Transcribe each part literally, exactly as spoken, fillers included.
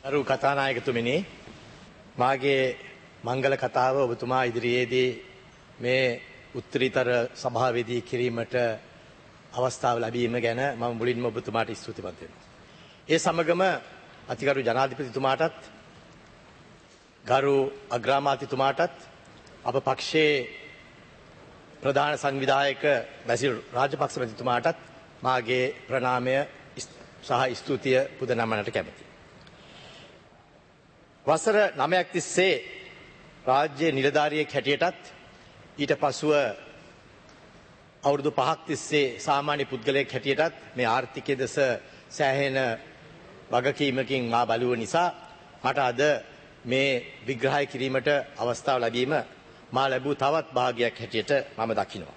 අරු කතානායකතුමිනි මාගේ මංගල කතාව ඔබතුමා ඉදිරියේදී මේ උත්තරීතර සභාවේදී කිරීමට අවස්ථාව ලැබීම ගැන මම මුලින්ම ඔබතුමාට ස්තුතිවන්ත වෙනවා. ඒ සමගම අතිගරු ජනාධිපතිතුමාටත් ගරු අග්‍රාමාත්‍යතුමාටත් අප පක්ෂයේ ප්‍රධාන සංවිධායක බැසිල් රාජපක්ෂ මැතිතුමාටත් මාගේ ප්‍රණාමය සහ ස්තුතිය පුද නමන්නට කැමැතියි. වසර නවයක් තිස්සේ රාජ්‍ය නිලධාරියෙක් හැටියටත් ඊට පසුව අවුරුදු පහක් තිස්සේ සාමාන්‍ය පුද්ගලයෙක් හැටියටත් මේ ආර්ථිකය දෙස සෑහෙන වගකීමකින් මා බලුව නිසා මට අද මේ විග්‍රහය කිරීමට අවස්ථාව ලැබීම මා ලැබූ තවත් භාගයක් හැටියට මම දකිනවා.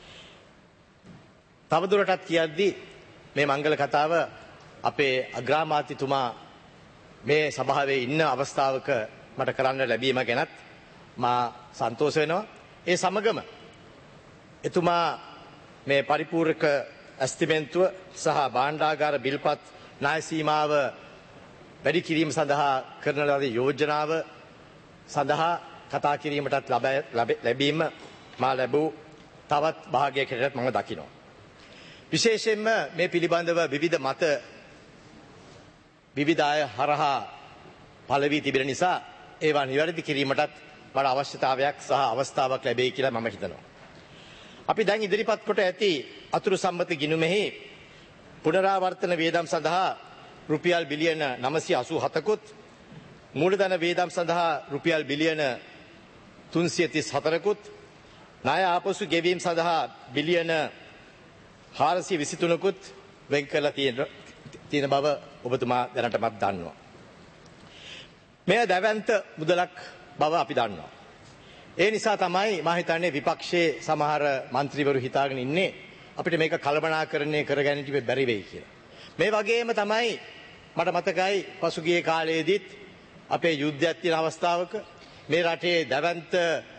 තවදුරටත් කියද්දී මේ මංගල කතාව අපේ අග්‍රාමාත්‍යතුමා මේ සභාවේ ඉන්න අවස්ථාවක මට කරන්න ලැබීම ගැනත් මා සන්තෝෂ වෙනවා. ඒ සමගම එතුමා මේ පරිපූර්ණක ඇස්තිමේන්තුව සහ භාණ්ඩාගාර බිල්පත් ණය සීමාව වැඩි කිරීම සඳහා කරන ලද යෝජනාව සඳහා කතා කිරීමටත් ලැබීම මා ලැබූ තවත් භාගයක් හැටියට මම දකිනවා. විශේෂයෙන්ම මේ පිළිබඳව විවිධ මත විවිධ අය හරහා පළ වී තිබෙන නිසා ඒවා නිවැරදි කිරීමටත් මට අවශ්‍යතාවයක් සහ අවස්ථාවක් ලැබෙයි කියලා මම හිතනවා. අපි දැන් ඉදිරිපත් කොට ඇති අතුරු සම්මත ගිණුමෙහි පුනරාවර්තන වියදම් සඳහා රුපියල් බිලියන නවසිය අසූ හතකුත් මූලධන වියදම් සඳහා රුපියල් බිලියන තුන්සිය තිස් හතරකුත් ණය ආපසු ගෙවීම සඳහා බිලියන හාරසිය විසි තුනකුත් වෙන් කරලා තියෙන බව ඔබතුමා දැනටමත් දන්නවා. මෙය දැවැන්ත මුදලක් බව අපි දන්නවා. ඒ නිසා තමයි මා හිතන්නේ විපක්ෂයේ සමහර മന്ത്രിවරු හිතාගෙන ඉන්නේ අපිට මේක කළමනාකරණය කරගන්නට බැරි වෙයි කියලා. මේ වගේම තමයි මට මතකයි පසුගිය කාලයේදීත් අපේ යුද්ධයක් තියෙන අවස්ථාවක මේ රටේ දැවැන්ත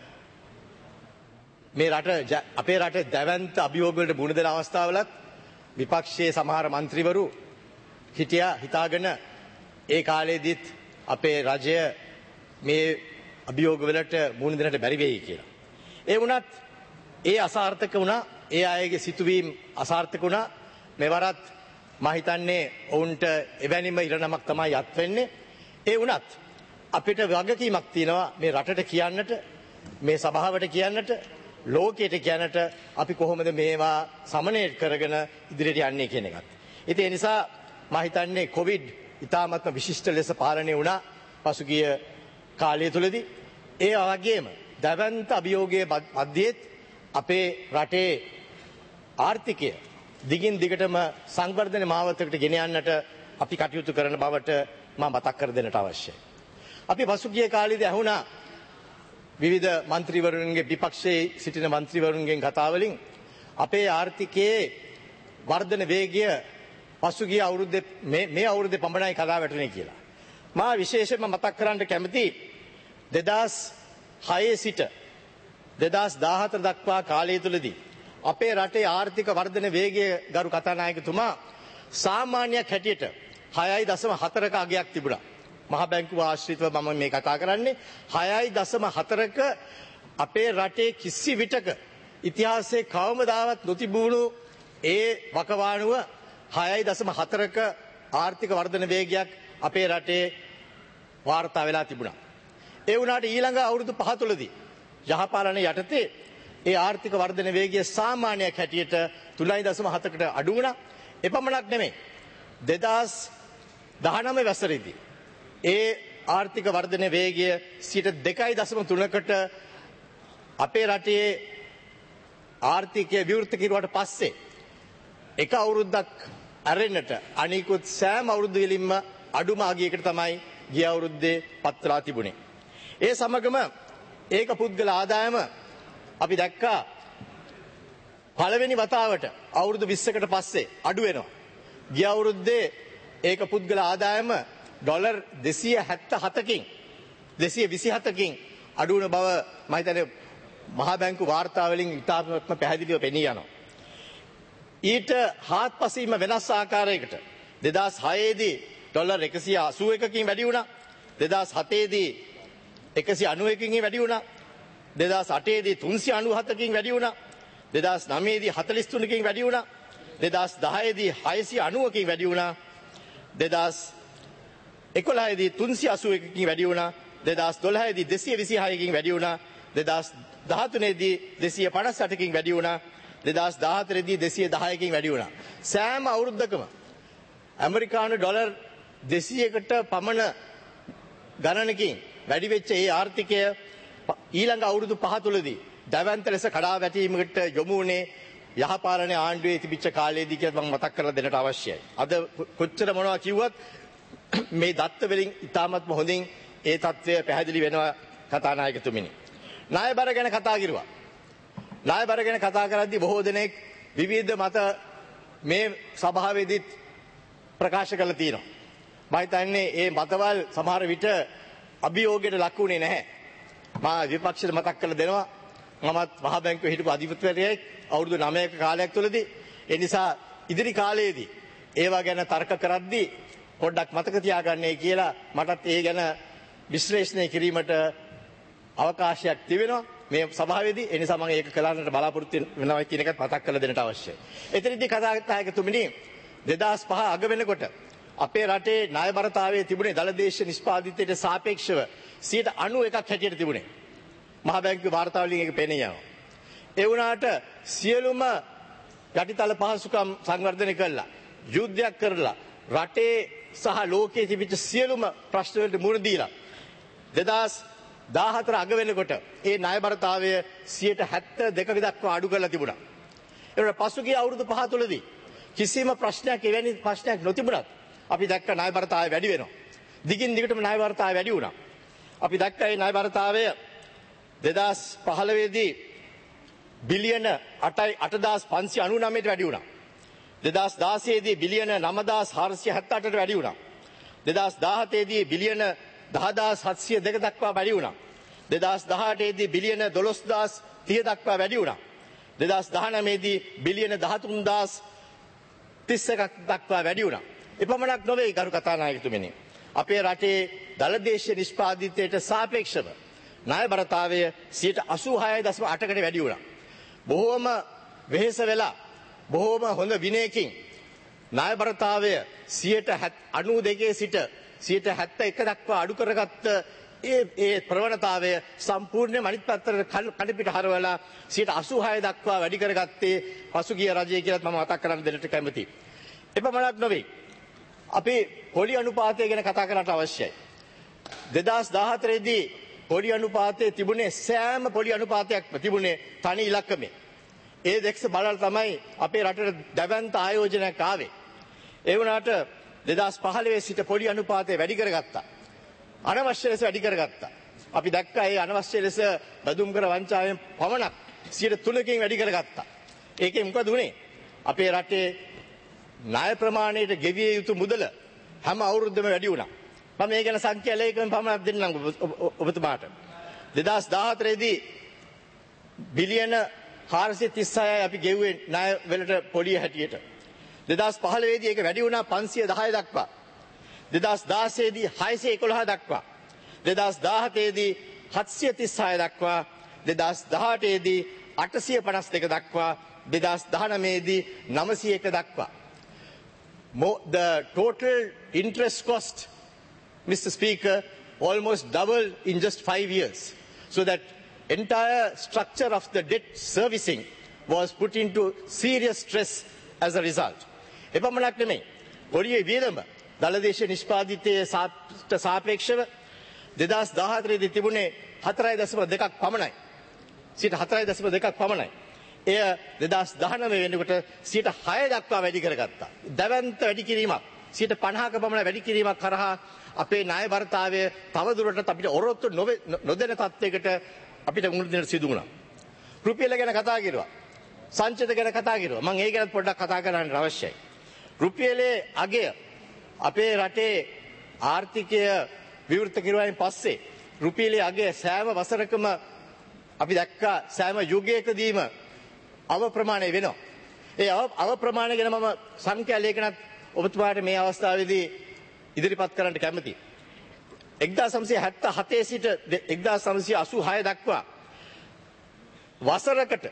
මේ රට අපේ රටේ දැවැන්ත අභියෝග වලට මුහුණ දෙන අවස්ථාවලත් විපක්ෂයේ සමහර മന്ത്രിවරු හිටියා හිතාගෙන ඒ කාලයේදීත් අපේ රජය මේ අභියෝග වලට මුහුණ දෙන්නට බැරි වෙයි කියලා. ඒ වුණත් ඒ අසාර්ථක වුණා. ඒ අයගේ සිතුවීම් අසාර්ථක වුණා. මෙවරත් මම හිතන්නේ ඔවුන්ට එවැනිම ඉරණමක් තමයි යත් වෙන්නේ. ඒ වුණත් අපිට වගකීමක් තියෙනවා මේ රටට කියන්නට, මේ සභාවට කියන්නට, ලෝකයට කියන්නට අපි කොහොමද මේවා සමනය කරගෙන ඉදිරියට යන්නේ කියන එකත්. ඉතින් ඒ නිසා මම හිතන්නේ කොවිඩ් ඉතාමත්ම විශිෂ්ට ලෙස පාලනය වුණා පසුගිය කාලය තුලදී. ඒ වගේම දැවැන්ත අභියෝගයේ මැදයේත් අපේ රටේ ආර්ථිකය දිගින් දිගටම සංවර්ධන මාවතකට ගෙන යන්නට අපි කටයුතු කරන බවට මම මතක් කර දෙන්නට අවශ්‍යයි. අපි පසුගිය කාලෙදී ඇහුණා විවිධ മന്ത്രിවරුන්ගේ විපක්ෂයේ සිටින മന്ത്രിවරුන්ගෙන් කතා වලින් අපේ ආර්ථිකයේ වර්ධන වේගය පසුගිය අවුරුද්දේ මේ මේ අවුරුද්දේ පමණයි කඩා වැටුනේ කියලා. මා විශේෂයෙන්ම මතක් කරන්න කැමති දෙදහස් හයේ සිට දෙදහස් දාහතර දක්වා කාලය තුලදී අපේ රටේ ආර්ථික වර්ධන වේගය ගරු කතානායකතුමා සාමාන්‍යයක් හැටියට හයයි දශම හතරක අගයක් තිබුණා. මහ බැංකුව ආශ්‍රිතව මම මේ කතා කරන්නේ හයයි දශම හතරක අපේ රටේ කිසි විටක ඉතිහාසයේ කවමදාවත් නොතිබුණු ඒ වකවානුව හයයි දශම හතරක ආර්ථික වර්ධන වේගයක් අපේ රටේ වාර්තා වෙලා තිබුණා. ඒ වුණාට ඊළඟ අවුරුදු පහ තුලදී යහපාලන යටතේ ඒ ආර්ථික වර්ධන වේගය සාමාන්‍යයක් හැටියට තුනයි දශම හතකට අඩු වුණා. එපමණක් නෙමෙයි. දෙදහස් දහනවය වසරේදී ඒ ආර්ථික වර්ධන වේගය සිට දෙකයි දශම තුනකට අපේ රටේ ආර්ථිකය විවෘත කිරුවට පස්සේ එක අවුරුද්දක් ඇරෙන්නට අනිකුත් සෑම අවුරුදු වලින්ම අඩුම අගයකට තමයි ගිය අවුරුද්දේ පත්ලා තිබුණේ. ඒ සමගම ඒක පුද්ගල ආදායම අපි දැක්කා පළවෙනි වතාවට අවුරුදු විස්සකට පස්සේ අඩු වෙනවා. ගිය අවුරුද්දේ ඒක පුද්ගල ආදායම ඩොලර් දෙසිය හැත්තෑ හතකින් දෙසිය විසි හතකින් අඩු වුණ බව මම හිතන්නේ මහා බැංකු වාර්තා වලින් ඉතාමත්ම පැහැදිලිව පෙනී යනවා. ඊට හාත්පසින්ම වෙනස් ආකාරයකට දෙදහස් හයේදී ඩොලර් එකසිය අසූ එකකින් වැඩි වුණා. දෙදාස් හතේ දී එකසිය අනූ එකකින් වැඩි වුණා. දෙදාස් අටේ දී තුන්සිය අනූ හතකින් වැඩි වුණා. දෙදාස් නවයේ දී හතළිස් තුනකින් වැඩි වුණා. දෙදාස් දහයේ දී හයසිය අනූවකින් වැඩි වුණා. දෙදාස් එකොළහේ දී තුන්සිය අසූ එකකින් වැඩි වුණා. දෙදාස් දොළහේ දී දෙසිය විසි හයකින් වැඩි වුණා. දෙදාස් දහතුනේ දී දෙසිය පනස් අටකින් වැඩි වුණා. දෙදාස් දහහතරේ දී දෙසිය දහයකින් වැඩි වුණා. සෑම අවුරුද්දකම ඇමරිකානු ඩොලර් දෙසීයකට පමණ ගණනකින් වැඩි වෙච්ච ඒ ආර්ථිකය ඊළඟ අවුරුදු පහ තුලදී දැවැන්ත ලෙස කඩා වැටීමකට යොමු වුණේ යහපාලන ආණ්ඩුවේ තිබිච්ච කාලයේදී කියලා මම මතක් කරලා දෙන්නට අවශ්‍යයි. අද කොච්චර මොනවා කිව්වත් මේ දත්ත වලින් ඉතාමත්ම හොඳින් ඒ தත්වය පැහැදිලි වෙනවා කතානායකතුමිනි. ණයබර ගැන කතා කරුවා. ණයබර ගැන කතා කරද්දී බොහෝ දෙනෙක් විවිධ මත මේ සභාවේදීත් ප්‍රකාශ කළා තියෙනවා. මම හිතන්නේ මේ මතවල් සමහර විට අභියෝගයට ලක් වුණේ නැහැ. මා විපක්ෂයට මතක් කරලා දෙනවා. මමත් මහ බැංකුවේ හිටපු අධිපතිවරයෙක් අවුරුදු නවයක කාලයක් තුළදී. ඒ නිසා ඉදිරි කාලයේදී ඒවා ගැන තර්ක කරද්දී පොඩ්ඩක් මතක තියාගන්නයි කියලා මටත් ඒ ගැන විශ්ලේෂණය කිරීමට අවකාශයක් තිබෙනවා මේ සභාවේදී. ඒ නිසා මම ඒක කළාන්නට බලාපොරොත්තු වෙනවා කියන එකත් මතක් කරලා දෙන්නට අවශ්‍යයි. එතනදී කතානායකතුමිනි දෙදාස් පහ අග වෙනකොට අපේ රටේ ණයබරතාවයේ තිබුණේ දළදේශ නිෂ්පාදිතයට සාපේක්ෂව සියයට අනූ එකක් හැටියට තිබුණේ. මහ බැංකුවේ වාර්තා වලින් ඒක පේන්නේ යනවා. ඒ වුණාට සියලුම යටිතල පහසුකම් සංවර්ධනය කළා. යුද්ධයක් කරලා රටේ සහ ලෝකයේ තිබිච්ච සියලුම ප්‍රශ්න වලට මුහුණ දීලා දෙදාස් දාහතර අග වෙනකොට ඒ ණයබරතාවය සියයට හැත්තෑ දෙක දක්වා අඩු කරලා තිබුණා. ඒකට පසුගිය අවුරුදු පහ තුලදී කිසිම ප්‍රශ්නයක් එවැනි ප්‍රශ්නයක් නොතිබුණත් අපි දැක්ක ණයබරතාවය වැඩි වෙනවා. දිගින් දිගටම ණයබරතාවය වැඩි වුණා. අපි දැක්ක මේ ණයබරතාවය දෙදාස් පහළොව දී බිලියන අටදාස් පන්සිය අනූ නවයට වැඩි වුණා. දෙදාස් දාසය දී බිලියන නවදාස් හාරසිය හැත්තෑ අටට වැඩි වුණා. දෙදාස් දාහතේ දී බිලියන දහදාස් හත්සිය දෙක දක්වා වැඩි වුණා. දෙදාස් දහඅටේ දී බිලියන දොළොස්දාස් තිහ දක්වා වැඩි වුණා. දෙදාස් දහනවයේ දී බිලියන දහතුන්දාස් තිස් එකක් දක්වා වැඩි වුණා. එපමණක් නොවේ ගරු කතානායකතුමනි. අපේ රටේ දළදේශ නිෂ්පාදිතයට සාපේක්ෂව ණයබරතාවය සියයට අසූ හයයි දශම අටකට වැඩි වුණා. බොහෝම වෙහෙස වෙලා බොහෝම හොඳ විනයකින් ණයබරතාවය සියයට අනූ දෙකේ සිට සියයට හැත්තෑ එක දක්වා අඩු කරගත්ත ඒ ඒ ප්‍රවණතාවය සම්පූර්ණයෙන්ම අනිත් පැත්තට කඩපිට හරවලා සියයට අසූ හය දක්වා වැඩි කරගත්තේ පසුගිය රජය කියලාත් මම මතක් කරන්න දෙන්නට කැමතියි. එපමණක් නොවේ. අපි පොලි අනුපාතය ගැන කතා කරන්නට අවශ්‍යයි. දෙදාස් දාහතරේ දී පොලි අනුපාතයේ තිබුණේ සෑම පොලි අනුපාතයක්ම තිබුණේ තනි ඉලක්කමේ. ඒ දෙක්ස බලලා තමයි අපේ රටට දැවැන්ත ආයෝජනයක් ආවේ. ඒ වුණාට දෙදාස් පහළොව සිට පොලි අනුපාතය වැඩි කරගත්තා. අනවශ්‍ය ලෙස වැඩි කරගත්තා. අපි දැක්කා ඒ අනවශ්‍ය ලෙස බදුම් කර වංචාවෙන් පමණක් සියයට තුනකින් වැඩි කරගත්තා. ඒකේ මොකද උනේ? අපේ රටේ ණය ප්‍රමාණයට ගෙවිය යුතු මුදල හැම අවුරුද්දම වැඩි වුණා. මම මේ ගැන සංඛ්‍යා ලේඛන පමණක් දෙන්නම් ඔබතුමාට. දෙදාස් දාහතරේ දී බිලියන හාරසිය තිස් හයයි අපි ගෙව්වේ ණය වලට පොලිය හැටියට. දෙදාස් පහළොව දී ඒක වැඩි වුණා පන්සිය දහය දක්වා. දෙදාස් දාසය දී හයසිය එකොළහ දක්වා. දෙදාස් දාහතේ දී හත්සිය තිස් හය දක්වා. දෙදාස් දහඅටේ දී අටසිය පනස් දෙක දක්වා. දෙදාස් දහනවයේ දී නවසිය එක දක්වා. The total interest cost, Mister Speaker, almost doubled in just five years. So that entire structure of the debt servicing was put into serious stress as a result. එපමණක් නෙමෙයි. පොලියේ වියදම දළදේශ නිෂ්පාදිතයේ සාපේක්ෂව දෙදාස් දාහතරේ දී තිබුණේ හතරයි දශම දෙකක් පමණයි. සියයට හතරයි දශම දෙකක් පමණයි. එය දෙදාස් දහනවය වෙනකොට සියයට හය දක්වා වැඩි කරගත්තා. දැවැන්ත වැඩි කිරීමක් සියයට පනහක පමණ වැඩි කිරීමක් කරහා අපේ ණයබරතාවය තවදුරටත් අපිට ඔරොත්තු නොදෙන තත්යකට අපිට මුහුණ දෙන්න සිදු වුණා. රුපියල ගැන කතා කරුවා. සංචිත ගැන කතා කරුවා. මම ඒ ගැන පොඩ්ඩක් කතා කරන්න අවශ්‍යයි. රුපියලේ අගය අපේ රටේ ආර්ථිකය විවෘත කිරුවායින් පස්සේ රුපියලේ අගය සෑම වසරකම අපි දැක්කා සෑම යුගයකදීම අව ප්‍රමාණය වෙනවා. ඒ අව ප්‍රමාණය ගැන මම සංඛ්‍යා ලේඛනත් ඔබතුමාට මේ අවස්ථාවේදී ඉදිරිපත් කරන්නට කැමැති. එක්දාස් නවසිය හැත්තෑ හතේ සිට එක්දාස් නවසිය අසූ හය දක්වා වසරකට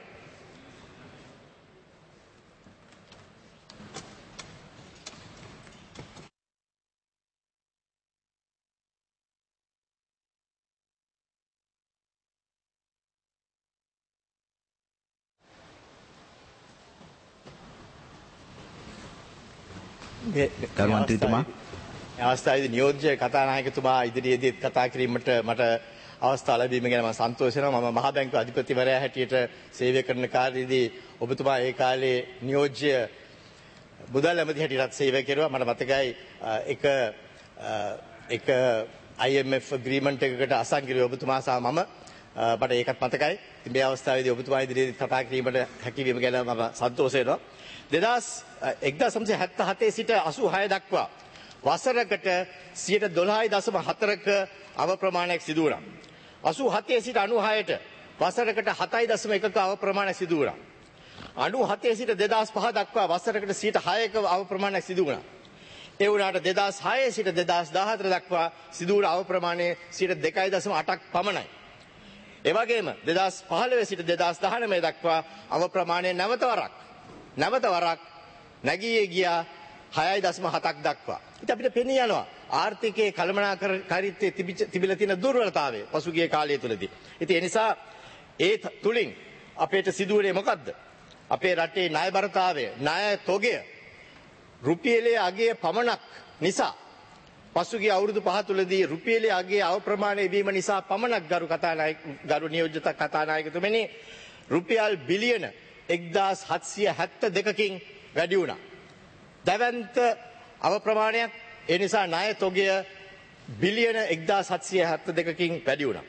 කරුමන්ත්‍රීතුමා අවස්ථාවේදී නියෝජ්‍ය කතානායකතුමා ඉදිරියේදී කතා කිරීමට මට අවස්ථාව ලැබීම ගැන මම සන්තෝෂ වෙනවා. මම මහා බැංකුවේ අධිපතිවරයා හැටියට සේවය කරන කාලෙදී ඔබතුමා ඒ කාලේ නියෝජ්‍ය මුදල් ඇමති හැටියටත් සේවය කෙරුවා. මට මතකයි එක එක I M F agreement එකකට අසංගිරේ ඔබතුමා සහ මම මට ඒකත් මතකයි. ඉතින් මේ අවස්ථාවේදී ඔබතුමා ඉදිරියේදී කතා කිරීමට හැකියවීම ගැන මම සන්තෝෂ වෙනවා. එක්දාස් නවසිය හැත්තෑ හතේ සිට අසූ හය දක්වා වසරකට සියයට දොළහයි දශම හතරක අව ප්‍රමාණයක් සිදු වුණා. අසූ හතේ සිට අනූ හයට වසරකට හතයි දශම එකක අව ප්‍රමාණයක් සිදු වුණා. අනූ හතේ සිට දෙදාස් පහ දක්වා වසරකට සියයට හයක අව ප්‍රමාණයක් සිදු වුණා. ඒ වුණාට දෙදාස් හය සිට දෙදාස් දාහතර දක්වා සිදු වුණ අව ප්‍රමාණය සියයට දෙකයි දශම අටක් පමණයි. ඒ වගේම දෙදාස් පහළොව සිට දෙදාස් දහනවය දක්වා අව ප්‍රමාණය නැවත වරක් නැවත වරක් නැගී ගියා හයයි දශම හතක් දක්වා. ඉතින් අපිට පෙනී යනවා ආර්ථිකයේ කළමනාකරීත්වයේ තිබිලා තියෙන දුර්වලතාවය පසුගිය කාලය තුලදී. ඉතින් ඒ නිසා ඒ තුලින් අපේට සිදුවුනේ මොකද්ද? අපේ රටේ ණයබරතාවය, ණය තොගය රුපියලේ අගය පමණක් නිසා පසුගිය අවුරුදු පහ තුලදී රුපියලේ අගයේ අවප්‍රමාණය වීම නිසා පමණක් ගරු කතානායක ගරු නියෝජ්‍ය කතානායකතුමනි රුපියල් බිලියන එක්දාස් හත්සිය හැත්තෑ දෙකකින් වැඩි වුණා. දැවැන්ත අවප්‍රමාණයක්. ඒ නිසා ණය තොගය බිලියන එක්දාස් හත්සිය හැත්තෑ දෙකකින් වැඩි වුණා.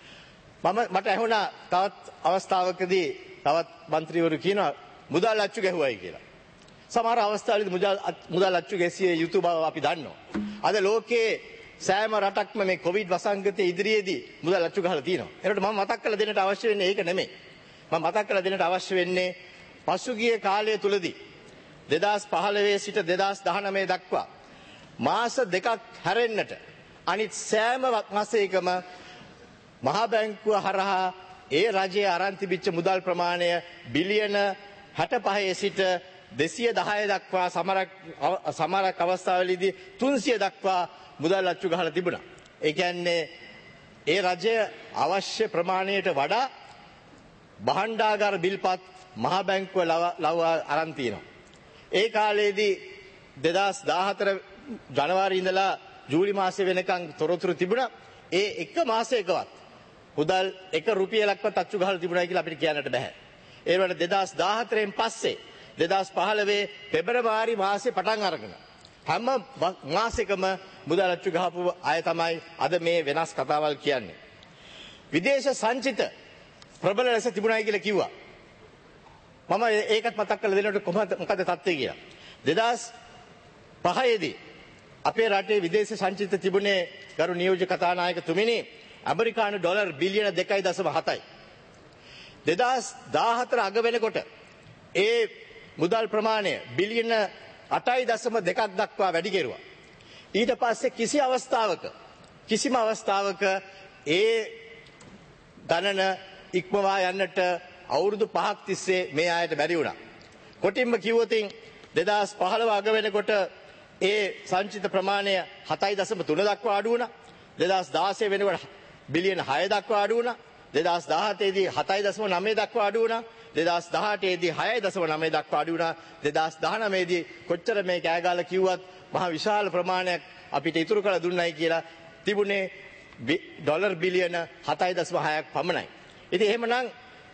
මම මට ඇහුණා තවත් අවස්ථාවකදී තවත් മന്ത്രിවරු කියනවා මුදල් අච්චු ගැහුවයි කියලා. සමහර අවස්ථාවලදී මුදල් මුදල් අච්චු ගැසිය යුතු බව අපි දන්නවා. අද ලෝකයේ සෑම රටක්ම මේ කොවිඩ් වසංගතයේ ඉදිරියේදී මුදල් අච්චු ගහලා තියෙනවා. ඒකට මම මතක් කරලා දෙන්නට අවශ්‍ය වෙන්නේ ඒක නෙමෙයි. මම මතක් කරලා දෙන්නට අවශ්‍ය වෙන්නේ පසුගිය කාලය තුලදී දෙදාස් පහළොව සිට දෙදාස් දහනවය දක්වා මාස දෙකක් හැරෙන්නට අනිත් සෑම මාසයකම මහා බැංකුව හරහා ඒ රජයේ අරන් තිබිච්ච මුදල් ප්‍රමාණය බිලියන හැටපහේ සිට දෙසිය දහය දක්වා සමහරක් සමහරක් අවස්ථාවලදී තුන්සිය දක්වා මුදල් අච්චු ගහලා තිබුණා. ඒ කියන්නේ ඒ රජය අවශ්‍ය ප්‍රමාණයට වඩා භාණ්ඩාගාර බිල්පත් මහා බැංකුව ලව්වා අරන් තියෙනවා. ඒ කාලේදී දෙදාස් දාහතර ජනවාරි ඉඳලා ජූලි මාසෙ වෙනකන් තොරතුරු තිබුණා. ඒ එක මාසයකවත් මුදල් එක රුපියලක්වත් අච්චු ගහලා තිබුණා කියලා අපිට කියන්නට බෑ. ඒ වුණාට දෙදාස් දාහතරෙන් පස්සේ දෙදාස් පහළොව පෙබරවාරි මාසේ පටන් අරගෙන හැම මාසෙකම මුදල් අච්චු ගහපු අය තමයි අද මේ වෙනස් කතාවල් කියන්නේ. විදේශ සංචිත ප්‍රබල ලෙස තිබුණායි කියලා කිව්වා. මම ඒකත් මතක් කරලා දෙන්නට කොහොමද මොකද තත්ත්වය කියලා. දෙදාස් පහේදී අපේ රටේ විදේශ සංචිත තිබුණේ ගරු නියෝජ්‍ය කතානායකතුමිනි ඇමරිකානු ඩොලර් බිලියන දෙකයි දශම හතයි. දෙදාස් දාහතර අග වෙනකොට ඒ මුදල් ප්‍රමාණය බිලියන අටයි දශම දෙකක් දක්වා වැඩි කෙරුවා. ඊට පස්සේ කිසි අවස්ථාවක කිසිම අවස්ථාවක ඒ ගණන ඉක්මවා යන්නට අවුරුදු පහක් තිස්සේ මේ ආයත බැරි වුණා. කොටින්ම කිව්වොත් දෙදාස් පහළොව අග වෙනකොට ඒ සංචිත ප්‍රමාණය හතයි දශම තුන දක්වා අඩු වුණා. දෙදාස් දාසය වෙනකොට බිලියන හය දක්වා අඩු වුණා. දෙදාස් දහහතේ දී හතයි දශම නවය දක්වා අඩු වුණා. දෙදාස් දහඅටේ දී හයයි දශම නවය දක්වා අඩු වුණා. දෙදාස් දහනවය දී කොච්චර මේ කෑගාලා කිව්වත් මහ විශාල ප්‍රමාණයක් අපිට ඉතුරු කරලා දුන්නයි කියලා තිබුණේ ඩොලර් බිලියන හතයි දශම හයක් පමණයි. ඉතින් එහෙමනම්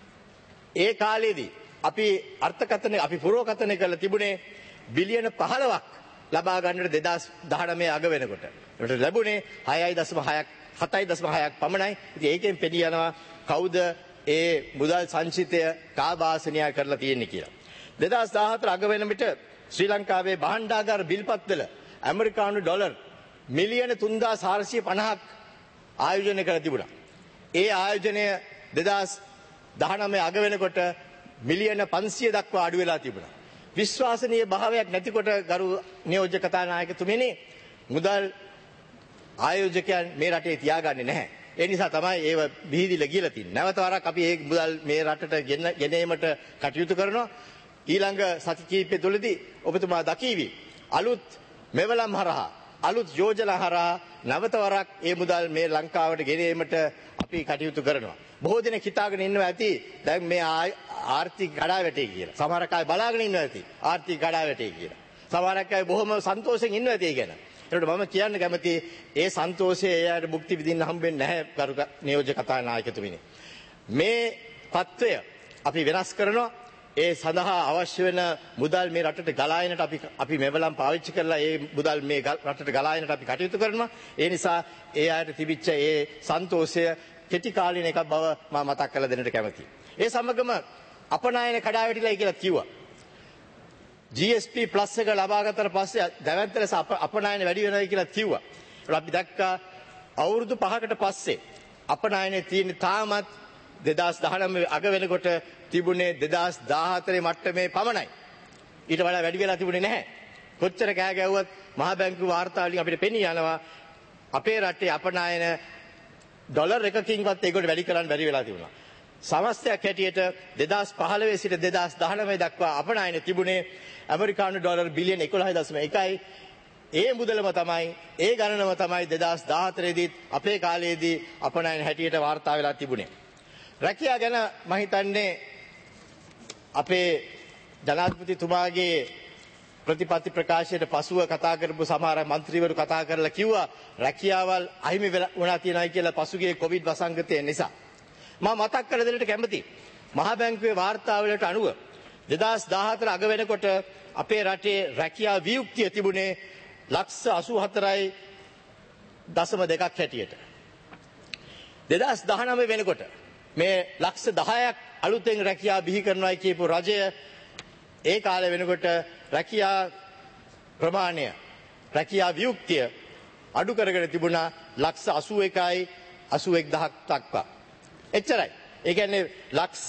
ඒ කාලේදී අපි අර්ථකථන අපි පුරෝකථනය කරලා තිබුණේ බිලියන පහළොවක් ලබා ගන්නට දෙදාස් දහනවය අග වෙනකොට. ඒකට ලැබුණේ හයයි දශම හයක් හතයි දශම හයක් පමණයි. ඉතින් ඒකෙන් පෙනී යනවා කවුද ඒ මුදල් සංචිතය කාබාසනය කරලා තියෙන්නේ කියලා. දෙදාස් දාහතර අග වෙන විට ශ්‍රී ලංකාවේ භාණ්ඩාගාර බිල්පත්වල ඇමරිකානු ඩොලර් මිලියන තුන්දාස් හාරසිය පනහක් ආයෝජනය කර තිබුණා. ඒ ආයෝජනය දෙදාස් දහනවය අග වෙනකොට මිලියන පන්සිය දක්වා අඩු වෙලා තිබුණා. විශ්වාසනීය භාවයක් නැතිකොට ගරු නියෝජ්‍ය කතානායකතුමනි මුදල් ආයෝජකයන් මේ රටේ තියාගන්නේ නැහැ. ඒ නිසා තමයි ඒව බිහිදිලා ගියලා තින්නේ. නැවත වරක් අපි මේ මුදල් මේ රටට ගෙන ගෙනීමට කටයුතු කරනවා. ඊළඟ සති කිහිපය තුළදී ඔබතුමා දකීවි අලුත් මෙවලම් හරහා අලුත් යෝජනා හරහා නැවත වරක් මේ මුදල් මේ ලංකාවට ගෙනීමට අපි කටයුතු කරනවා. බොහෝ දෙනෙක් හිතාගෙන ඉන්නවා ඇති දැන් මේ ආර්ථික කඩාවැටේ කියලා. සමහරක් අය බලාගෙන ඉන්නවා ඇති ආර්ථික කඩාවැටේ කියලා. සමහරක් අය බොහොම සන්තෝෂෙන් ඉන්නවා ඇති ඒ ගැන. ඒකට මම කියන්න කැමති ඒ සන්තෝෂය එයාට මුක්ති විඳින්න හම්බෙන්නේ නැහැ කරුක නියෝජ්‍ය කතානායකතුමිනි. මේ තත්ත්වය අපි වෙනස් කරනවා. ඒ සඳහා අවශ්‍ය වෙන මුදල් මේ රටට ගලායනට අපි අපි මෙවලම් පාවිච්චි කරලා ඒ මුදල් මේ රටට ගලායනට අපි කටයුතු කරනවා. ඒ නිසා ඒ අයට තිබිච්ච ඒ සන්තෝෂය කෙටි කාලින එකක් බව මම මතක් කරලා දෙන්නට කැමතියි. ඒ සමගම අපනායන කඩාවැටිලා කියලා කිව්වා. ජී එස් පී ප්ලස් එක ලබා ගත්තට පස්සේ දැවැන්ත ලෙස අපනායන වැඩි වෙනවා කියලා කිව්වා. ඒත් අපි දැක්කා අවුරුදු පහකට පස්සේ අපනායනේ තියෙන තාමත් දෙදාස් දහනවය අග වෙනකොට තිබුණේ දෙදාස් දාහතරේ මට්ටමේ පමණයි. ඊට වඩා වැඩි වෙලා තිබුණේ නැහැ. කොච්චර කෑ ගැව්වත් මහා බැංකුව වාර්තා වලින් අපිට පෙනී යනවා අපේ රටේ අපනායන ඩොලර් එකකින්වත් ඒකට වැඩි කරන්න බැරි වෙලා තිබුණා. සමස්තයක් හැටියට දෙදාස් පහළොව සිට දෙදාස් දහනවය දක්වා අපනායන තිබුණේ ඇමරිකානු ඩොලර් බිලියන එකොළහ දශම එකයි. ඒ මුදලම තමයි ඒ ගණනම තමයි දෙදාස් දාහතරේ දීත් අපේ කාලයේදී අපනායන හැටියට වාර්තා වෙලා තිබුණේ. රැකියා ගැන මම හිතන්නේ අපේ ජනාධිපතිතුමාගේ ප්‍රතිපත්ති ප්‍රකාශයට පසුව කතා කරපු සමහර മന്ത്രിවරු කතා කරලා කිව්වා රැකියාවල් අහිමි වුණා තියනයි කියලා පසුගිය කොවිඩ් වසංගතය නිසා. මම මතක් කර දෙන්නට කැමතියි. මහා බැංකුවේ වාර්තාවලට අනුව දෙදාස් දහහතර අග වෙනකොට අපේ රටේ රැකියා වියුක්තිය තිබුණේ ලක්ෂ අසූ හතරයි දශම දෙකක් හැටියට. දෙදාස් දහනවය වෙනකොට මේ ලක්ෂ දහයක් අලුතෙන් රැකියා බිහි කරනවායි කියපු රජය ඒ කාලේ වෙනකොට රැකියා ප්‍රමාණය රැකියා වියුක්තිය අඩු කරගෙන තිබුණා ලක්ෂ අසූ එකයි අසූ එක් දහස් දක්වා. එච්චරයි. ඒ කියන්නේ ලක්ෂ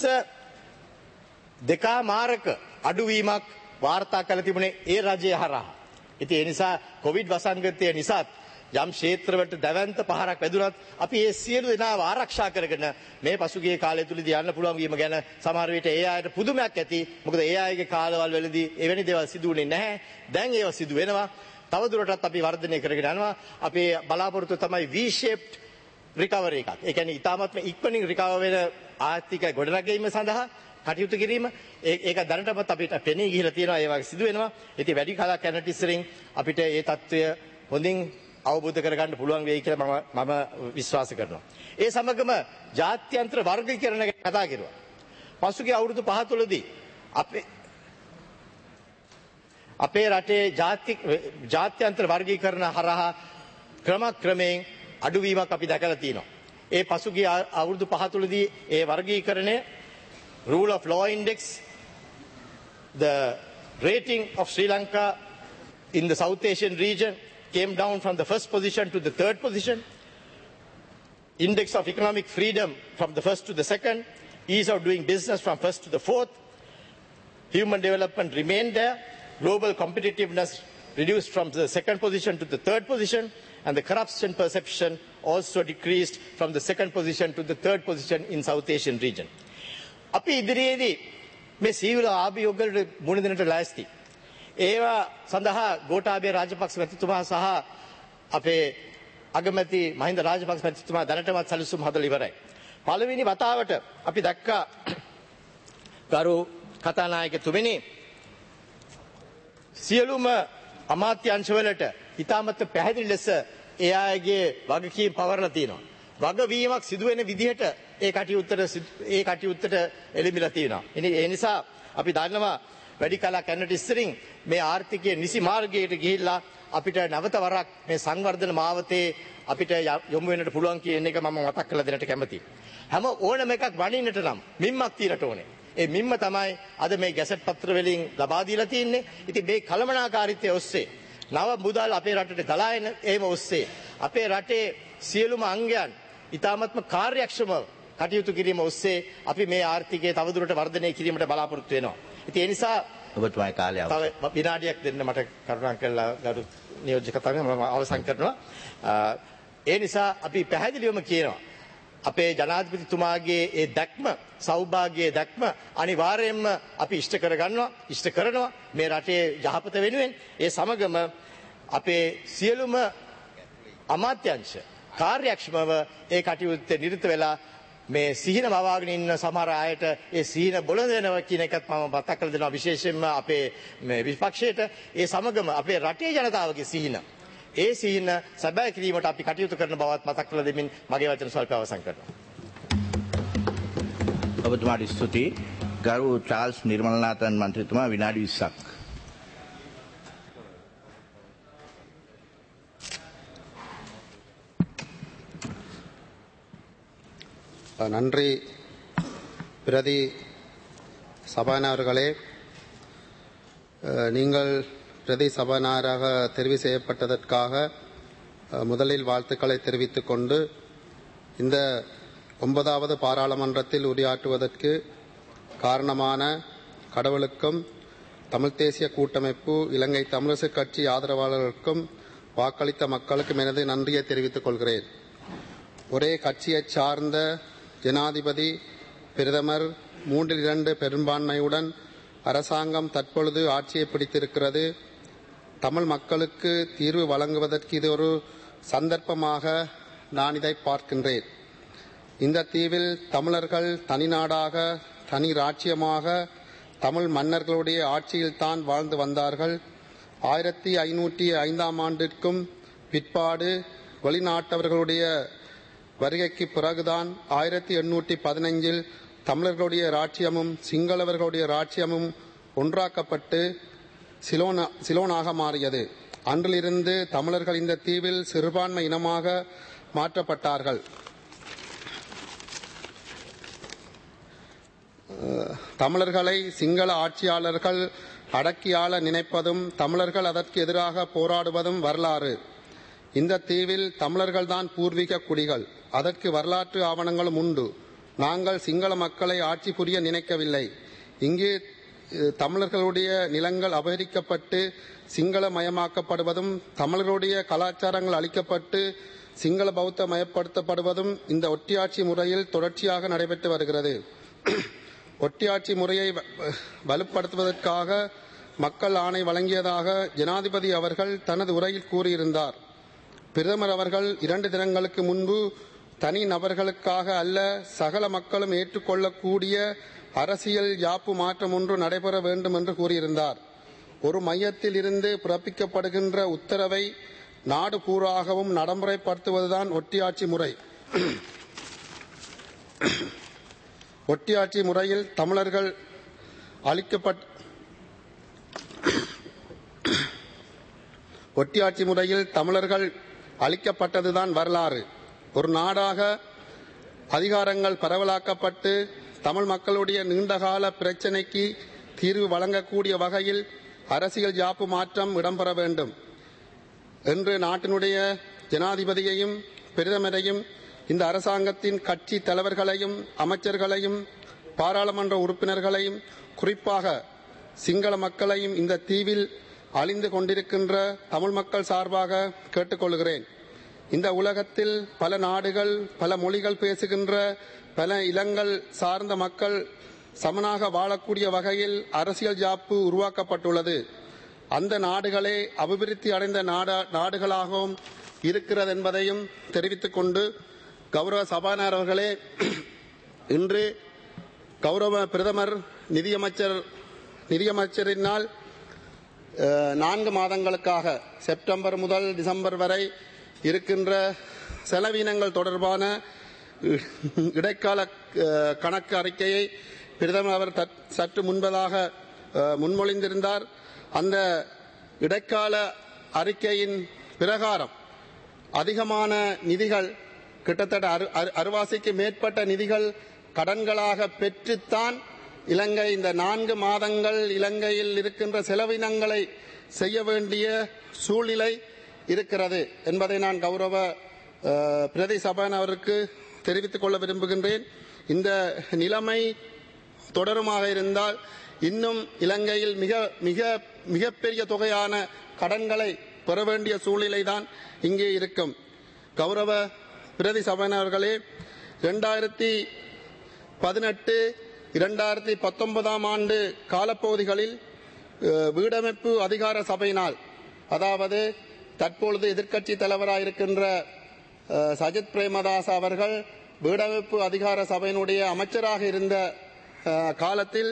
දෙකමාරක අඩුවීමක් වාර්තා කළ තිබුණේ ඒ රජය හරහා. ඉතින් ඒ නිසා කොවිඩ් වසංගතය නිසා යම් ක්ෂේත්‍රවලට දැවැන්ත පහරක් වැදුනත් අපි ඒ සියලු දෙනාව ආරක්ෂා කරගෙන මේ පසුගිය කාලය තුලදී යන්න පුළුවන් වීම ගැන සමහර විට ඒ අයට පුදුමයක් ඇති. මොකද ඒ අයගේ කාලවල වලදී එවැනි දේවල් සිදු වෙන්නේ නැහැ. දැන් ඒවා සිදු වෙනවා. තවදුරටත් අපි වර්ධනය කරගෙන යනවා. අපේ බලාපොරොත්තුව තමයි V shaped recovery එකක්. ඒ කියන්නේ ඊටාත්ම ඉක්මනින් recover වෙන ආර්ථික ගොඩනැගීම සඳහා කටයුතු කිරීම ඒක දැනටමත් අපිට පෙනී ගිහිලා තියෙනවා. ඒ වගේ සිදු වෙනවා. ඉතින් වැඩි කාලයක් යනට ඉස්සරින් අපිට මේ தত্ত্বය හොඳින් අවබෝධ කරගන්න පුළුවන් වෙයි කියලා මම මම විශ්වාස කරනවා. ඒ සමගම ජාත්‍යන්තර වර්ගීකරණ ගැන කතා කරුවා. පසුගිය අවුරුදු පහ තුළදී අපේ අපේ රටේ ජාති ජාත්‍යන්තර වර්ගීකරණ හරහා ක්‍රමක්‍රමයෙන් අඩුවීමක් අපි දැකලා තියෙනවා. ඒ පසුගිය අවුරුදු පහ තුළදී ඒ වර්ගීකරණය rule of law index, the rating of Sri Lanka in the South Asian region came down from the first position to the third position. Index of economic freedom from the first to the second. Ease of doing business from first to the fourth. Human development remained there. Global competitiveness reduced from the second position to the third position. And the corruption perception also decreased from the second position to the third position in South Asian region. අපි ඉදිරියේදී මේ සීවල ආභියෝගවලට මුහුණ දෙන්නට ලෑස්ති. ඒවා සඳහා ගෝඨාභය රාජපක්ෂ මැතිතුමා සහ අපේ අගමැති මහින්ද රාජපක්ෂ මැතිතුමා දැනටමත් සැලසුම් හදලා ඉවරයි. පළවෙනි වතාවට අපි දැක්කා ගරු කතානායකතුමනි සියලුම අමාත්‍යාංශවලට ඉතාමත් පැහැදිලි ලෙස ඒ අයගේ වගකීම් පවරලා තියෙනවා. වගවීමක් සිදු වෙන විදිහට ඒ කටයුත්තට ඒ කටයුත්තට එළඹිලා තියෙනවා. ඒ නිසා අපි දන්නවා වැඩි කාලයක් යනට ඉස්සරින් මේ ආර්ථිකයේ නිසි මාර්ගයට ගිහිල්ලා අපිට නැවත වරක් මේ සංවර්ධන මාවතේ අපිට යොමු වෙන්නට පුළුවන් කියන එක මම මතක් කරලා දෙන්නට කැමතියි. හැම ඕනම එකක් වණින්නට නම් මිම්මක් తీරට ඕනේ. ඒ මිම්ම තමයි අද මේ ගැසට් පත්‍ර වලින් ලබා දීලා තියෙන්නේ. ඉතින් මේ කළමනාකාරීත්වය ඔස්සේ නව මුදල් අපේ රටට ගලා එන ඒම ඔස්සේ අපේ රටේ සියලුම අංගයන් ඉතාමත්ම කාර්යක්ෂමව කටයුතු කිරීම ඔස්සේ අපි මේ ආර්ථිකය තවදුරට වර්ධනය කිරීමට බලාපොරොත්තු වෙනවා. ඉතින් ඒ නිසා ඔබතුමායි කාලය අවසන්. තව විනාඩියක් දෙන්න මට කරුණා කරලා ගරු නියෝජ්‍ය කතාවෙන් මම අවසන් කරනවා. ඒ නිසා අපි පැහැදිලිවම කියනවා අපේ ජනාධිපතිතුමාගේ ඒ දැක්ම සෞභාග්‍යයේ දැක්ම අනිවාර්යයෙන්ම අපි ඉෂ්ට කරගන්නවා ඉෂ්ට කරනවා මේ රටේ යහපත වෙනුවෙන්. ඒ සමගම අපේ සියලුම අමාත්‍යංශ කාර්යක්ෂමව ඒ කටයුත්තේ නිරත වෙලා මේ සිහින මවාගෙන ඉන්න සමහර අයට ඒ සිහින බොළඳනවා කියන එකත් මම මතක් කරලා දෙනවා විශේෂයෙන්ම අපේ මේ විපක්ෂයට. ඒ සමගම අපේ රටේ ජනතාවගේ සිහින ඒ සිහින සැබෑ කිරීමට අපි කටයුතු කරන බවත් මතක් කරලා දෙමින් මගේ වචන ස්වල්ප අවසන් කරනවා. ඔබතුමාට ස්තුතියි. ගරු චාල්ස් නිර්මලනාතන් මන්ත්‍රීතුමා විනාඩි විස්සක්. நன்றி பிரதி சபாநாயகர்களே, நீங்கள் பிரதி சபாநாயகராக தெரிவு செய்யப்பட்டதற்காக முதலில் வாழ்த்துக்களை தெரிவித்துக் கொண்டு இந்த ஒன்பதாவது பாராளுமன்றத்தில் உரையாற்றுவதற்கு காரணமான கடவுளுக்கும் தமிழ் தேசிய கூட்டமைப்பு இலங்கை தமிழரசு கட்சி ஆதரவாளர்களுக்கும் வாக்களித்த மக்களுக்கும் எனது நன்றியை தெரிவித்துக் கொள்கிறேன். ஒரே கட்சியைச் சார்ந்த ஜனாதிபதி பிரதமர் மூன்றில் இரண்டு பெரும்பான்மையுடன் அரசாங்கம் தற்பொழுது ஆட்சியை பிடித்திருக்கிறது. தமிழ் மக்களுக்கு தீர்வு வழங்குவதற்கு இது ஒரு சந்தர்ப்பமாக நான் இதை பார்க்கின்றேன். இந்த தீவில் தமிழர்கள் தனிநாடாக தனி ராச்சியமாக தமிழ் மன்னர்களுடைய ஆட்சியில்தான் வாழ்ந்து வந்தார்கள். ஆயிரத்தி ஐநூற்றி ஐந்தாம் ஆண்டிற்கும் பிற்பாடு வெளிநாட்டவர்களுடைய வருகைக்கு பிறகுதான் ஆயிரத்தி எண்ணூற்றி பதினைஞ்சில் தமிழர்களுடைய ராச்சியமும் சிங்களவர்களுடைய ராச்சியமும் ஒன்றாக்கப்பட்டு சிலோனா சிலோனாக மாறியது. அன்றிலிருந்து தமிழர்கள் இந்த தீவில் சிறுபான்மை இனமாக மாற்றப்பட்டார்கள். தமிழர்களை சிங்கள ஆட்சியாளர்கள் அடக்கியாள நினைப்பதும் தமிழர்கள் அதற்கு எதிராக போராடுவதும் வரலாறு. இந்த தீவில் தமிழர்கள்தான் பூர்வீக குடிகள். அதற்கு வரலாற்று ஆவணங்களும் உண்டு. நாங்கள் சிங்கள மக்களை ஆட்சி புரிய நினைக்கவில்லை. இங்கு தமிழர்களுடைய நிலங்கள் அபகரிக்கப்பட்டு சிங்கள மயமாக்கப்படுவதும் தமிழர்களுடைய கலாச்சாரங்கள் அளிக்கப்பட்டு சிங்கள பௌத்த மயப்படுத்தப்படுவதும் இந்த ஒட்டியாட்சி முறையில் தொடர்ச்சியாக நடைபெற்று வருகிறது. ஒட்டியாட்சி முறையை வலுப்படுத்துவதற்காக மக்கள் ஆணை வழங்கியதாக ஜனாதிபதி அவர்கள் தனது உரையில் கூறியிருந்தார். பிரதமர் அவர்கள் இரண்டு தினங்களுக்கு முன்பு தனி நபர்களுக்காக அல்ல சகல மக்களும் ஏற்றுக்கொள்ளக்கூடிய அரசியல் யாப்பு மாற்றம் ஒன்று நடைபெற வேண்டும் என்று கூறியிருந்தார். ஒரு மையத்தில் இருந்து பிறப்பிக்கப்படுகின்ற உத்தரவை நாடு பூராகவும் நடைமுறைப்படுத்துவதுதான் ஒட்டியாட்சி முறை. ஒட்டியாட்சி முறையில் தமிழர்கள் அளிக்கப்பட்ட ஒட்டியாட்சி முறையில் தமிழர்கள் அளிக்கப்பட்டதுதான் வரலாறு. ஒரு நாடாக அதிகாரங்கள் பரவலாக்கப்பட்டு தமிழ் மக்களுடைய நீண்டகால பிரச்சினைக்கு தீர்வு வழங்கக்கூடிய வகையில் அரசியல் யாப்பு மாற்றம் இடம்பெற வேண்டும் என்று நாட்டினுடைய ஜனாதிபதியையும் பிரதமரையும் இந்த அரசாங்கத்தின் கட்சி தலைவர்களையும் அமைச்சர்களையும் பாராளுமன்ற உறுப்பினர்களையும் குறிப்பாக சிங்கள மக்களையும் இந்த தீவில் அழிந்து கொண்டிருக்கின்ற தமிழ் மக்கள் சார்பாக கேட்டுக்கொள்கிறேன். இந்த உலகத்தில் பல நாடுகள் பல மொழிகள் பேசுகின்ற பல இனங்கள் சார்ந்த மக்கள் சமனாக வாழக்கூடிய வகையில் அரசியல் யாப்பு உருவாக்கப்பட்டுள்ளது. அந்த நாடுகளே அபிவிருத்தி அடைந்த நாடுகளாகவும் இருக்கிறது என்பதையும் தெரிவித்துக் கொண்டு கௌரவ சபாநாயகர் அவர்களே, இன்று கௌரவ பிரதமர் நிதியமைச்சர் நிதியமைச்சரினால் நான்கு மாதங்களுக்காக செப்டம்பர் முதல் டிசம்பர் வரை இருக்கின்ற செலவினங்கள் தொடர்பான இடைக்கால கணக்கு அறிக்கையை பிரதமர் அவர் சற்று முன்பதாக முன்மொழிந்திருந்தார். அந்த இடைக்கால அறிக்கையின் பிரகாரம் அதிகமான நிதிகள் கிட்டத்தட்ட அறுவாசிக்கு மேற்பட்ட நிதிகள் கடன்களாக பெற்றுத்தான் இலங்கை இந்த நான்கு மாதங்கள் இலங்கையில் இருக்கின்ற செலவினங்களை செய்ய வேண்டிய சூழ்நிலை இருக்கிறது என்பதை நான் கௌரவ பிரதி சபாநாயகருக்கு தெரிவித்துக் கொள்ள விரும்புகின்றேன். இந்த நிலைமை தொடருமாக இருந்தால் இன்னும் இலங்கையில் மிக மிக மிகப்பெரிய தொகையான கடன்களை பெற வேண்டிய சூழ்நிலைதான் இங்கே இருக்கும். கௌரவ பிரதி சபையினர்களே, இரண்டாயிரத்தி பதினெட்டு இரண்டாயிரத்தி பத்தொன்பதாம் ஆண்டு காலப்பகுதிகளில் வீடமைப்பு அதிகார சபையினால், அதாவது தற்பொழுது எதிர்க்கட்சி தலைவராயிருக்கின்ற சஜித் பிரேமதாஸ் அவர்கள் வீடமைப்பு அதிகார சபையினுடைய அமைச்சராக இருந்த காலத்தில்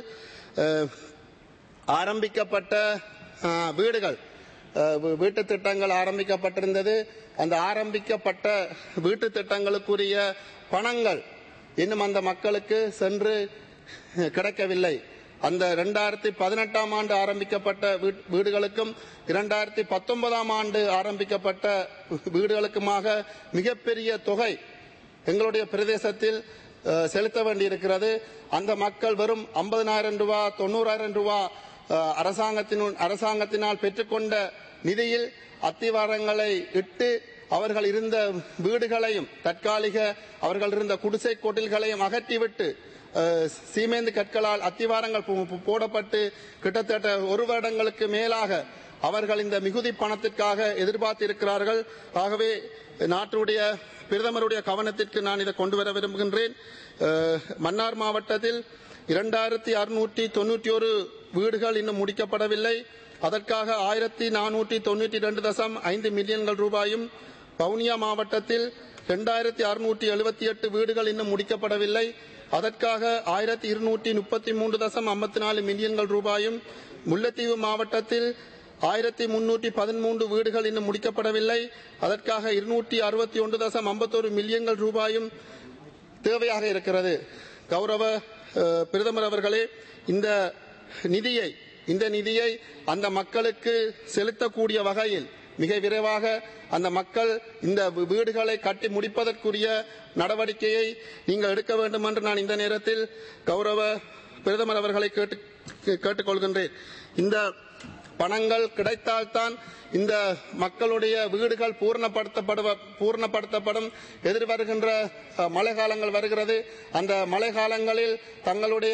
ஆரம்பிக்கப்பட்ட வீடுகள் வீட்டு திட்டங்கள் ஆரம்பிக்கப்பட்டிருந்தது. அந்த ஆரம்பிக்கப்பட்ட வீட்டு திட்டங்களுக்குரிய பணங்கள் இன்னும் அந்த மக்களுக்கு சென்று கிடைக்கவில்லை. அந்த இரண்டாயிரத்தி பதினெட்டாம் ஆண்டு ஆரம்பிக்கப்பட்ட வீடுகளுக்கும் இரண்டாயிரத்தி பத்தொன்பதாம் ஆண்டு ஆரம்பிக்கப்பட்ட வீடுகளுக்குமாக மிகப்பெரிய தொகை எங்களுடைய பிரதேசத்தில் செலுத்த வேண்டியிருக்கிறது. அந்த மக்கள் வெறும் ஐம்பதனாயிரம் ரூபாய் தொண்ணூறாயிரம் ரூபாய் அரசாங்கத்தின் அரசாங்கத்தினால் பெற்றுக்கொண்ட நிதியில் அத்திவாரங்களை இட்டு அவர்கள் இருந்த வீடுகளையும் தற்காலிக அவர்கள் இருந்த குடிசை கொட்டில்களையும் அகற்றிவிட்டு சீமேந்து கற்களால் அத்திவாரங்கள் போடப்பட்டு கிட்டத்தட்ட ஒரு வருடங்களுக்கு மேலாக அவர்கள் இந்த மிகுதி பணத்திற்காக எதிர்பார்த்திருக்கிறார்கள். ஆகவே நாட்டுடைய பிரதமருடைய கவனத்திற்கு நான் இதை கொண்டு வர விரும்புகின்றேன். மன்னார் மாவட்டத்தில் இரண்டாயிரத்தி அறுநூற்றி தொன்னூற்றி ஒரு வீடுகள் இன்னும் முடிக்கப்படவில்லை. அதற்காக ஆயிரத்தி நானூற்றி தொன்னூற்றி இரண்டு தசம் ஐந்து மில்லியன்கள் ரூபாயும், வவுனியா மாவட்டத்தில் இரண்டாயிரத்தி அறுநூற்றி எழுபத்தி எட்டு வீடுகள் இன்னும் முடிக்கப்படவில்லை. அதற்காக ஆயிரத்தி இருநூற்றி முப்பத்தி மூன்று தசம் ஐம்பத்தி நாலு மில்லியன்கள் ரூபாயும், முல்லைத்தீவு மாவட்டத்தில் ஆயிரத்தி முன்னூற்றி பதிமூன்று வீடுகள் இன்னும் முடிக்கப்படவில்லை. அதற்காக இருநூற்றி அறுபத்தி ஒன்று தசம் ஐம்பத்தொரு மில்லியன்கள் ரூபாயும் தேவையாக இருக்கிறது. கௌரவ பிரதமர் அவர்களே, இந்த நிதியை இந்த நிதியை அந்த மக்களுக்கு செலுத்தக்கூடிய வகையில் மிக விரைவாக அந்த மக்கள் இந்த வீடுகளை கட்டி முடிப்பதற்குரிய நடவடிக்கையை நீங்கள் எடுக்க வேண்டும் என்று நான் இந்த நேரத்தில் கௌரவ பிரதமர் அவர்களை கேட்டு கேட்டுக்கொள்கின்றேன். இந்த பணங்கள் கிடைத்தால்தான் இந்த மக்களுடைய வீடுகள் பூர்ணப்படுத்தப்பட பூர்ணப்படுத்தப்படும். எதிர்வருகின்ற மழை காலங்கள் வருகிறது. அந்த மழை காலங்களில் தங்களுடைய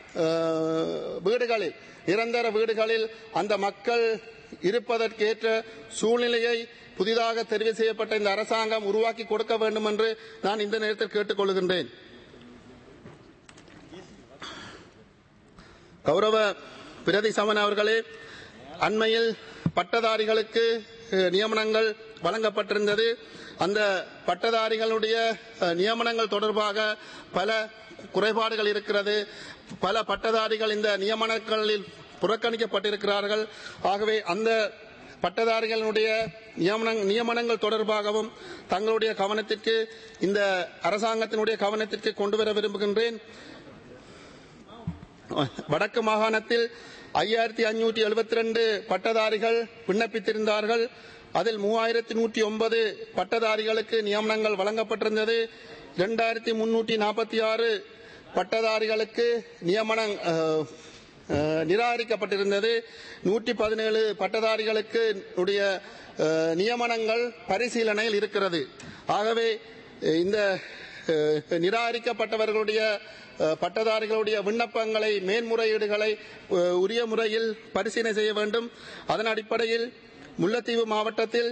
வீடுகளில் நிரந்தர வீடுகளில் அந்த மக்கள் இருப்பதற்கேற்ற சூழ்நிலையை புதிதாக தெரிவு செய்யப்பட்ட இந்த அரசாங்கம் உருவாக்கி கொடுக்க வேண்டும் என்று நான் இந்த நேரத்தில் கேட்டுக்கொள்கின்றேன். கௌரவ பிரதி சமன் அவர்களே, அண்மையில் பட்டதாரிகளுக்கு நியமனங்கள் வழங்கப்பட்டிருந்தது. அந்த பட்டதாரிகளுடைய நியமனங்கள் தொடர்பாக பல குறைபாடுகள் இருக்கிறது. பல பட்டதாரிகள் இந்த நியமனங்களில் புறக்கணிக்கப்பட்டிருக்கிறார்கள். ஆகவே அந்த பட்டதாரிகளுடைய நியமனங்கள் தொடர்பாகவும் தங்களுடைய கவனத்திற்கு இந்த அரசாங்கத்தினுடைய கவனத்திற்கு கொண்டு வர விரும்புகின்றேன். வடக்கு மாகாணத்தில் ஐயாயிரத்தி ஐநூற்றி எழுபத்தி ரெண்டு பட்டதாரிகள் விண்ணப்பித்திருந்தார்கள். அதில் மூவாயிரத்தி நூற்றி ஒன்பது பட்டதாரிகளுக்கு நியமனங்கள் வழங்கப்பட்டிருந்தது. இரண்டாயிரத்தி முன்னூற்றி நாற்பத்தி ஆறு பட்டதாரிகளுக்கு நியமனம் நிராகரிக்கப்பட்டிருந்தது. நூற்றி பதினேழு பட்டதாரிகளுக்கு உடைய நியமனங்கள் பரிசீலனையில் இருக்கிறது. ஆகவே இந்த நிராகரிக்கப்பட்டவர்களுடைய பட்டதாரிகளுடைய விண்ணப்பங்களை மேன்முறையீடுகளை உரிய முறையில் பரிசீலனை செய்ய வேண்டும். அதன் அடிப்படையில் முல்லைத்தீவு மாவட்டத்தில்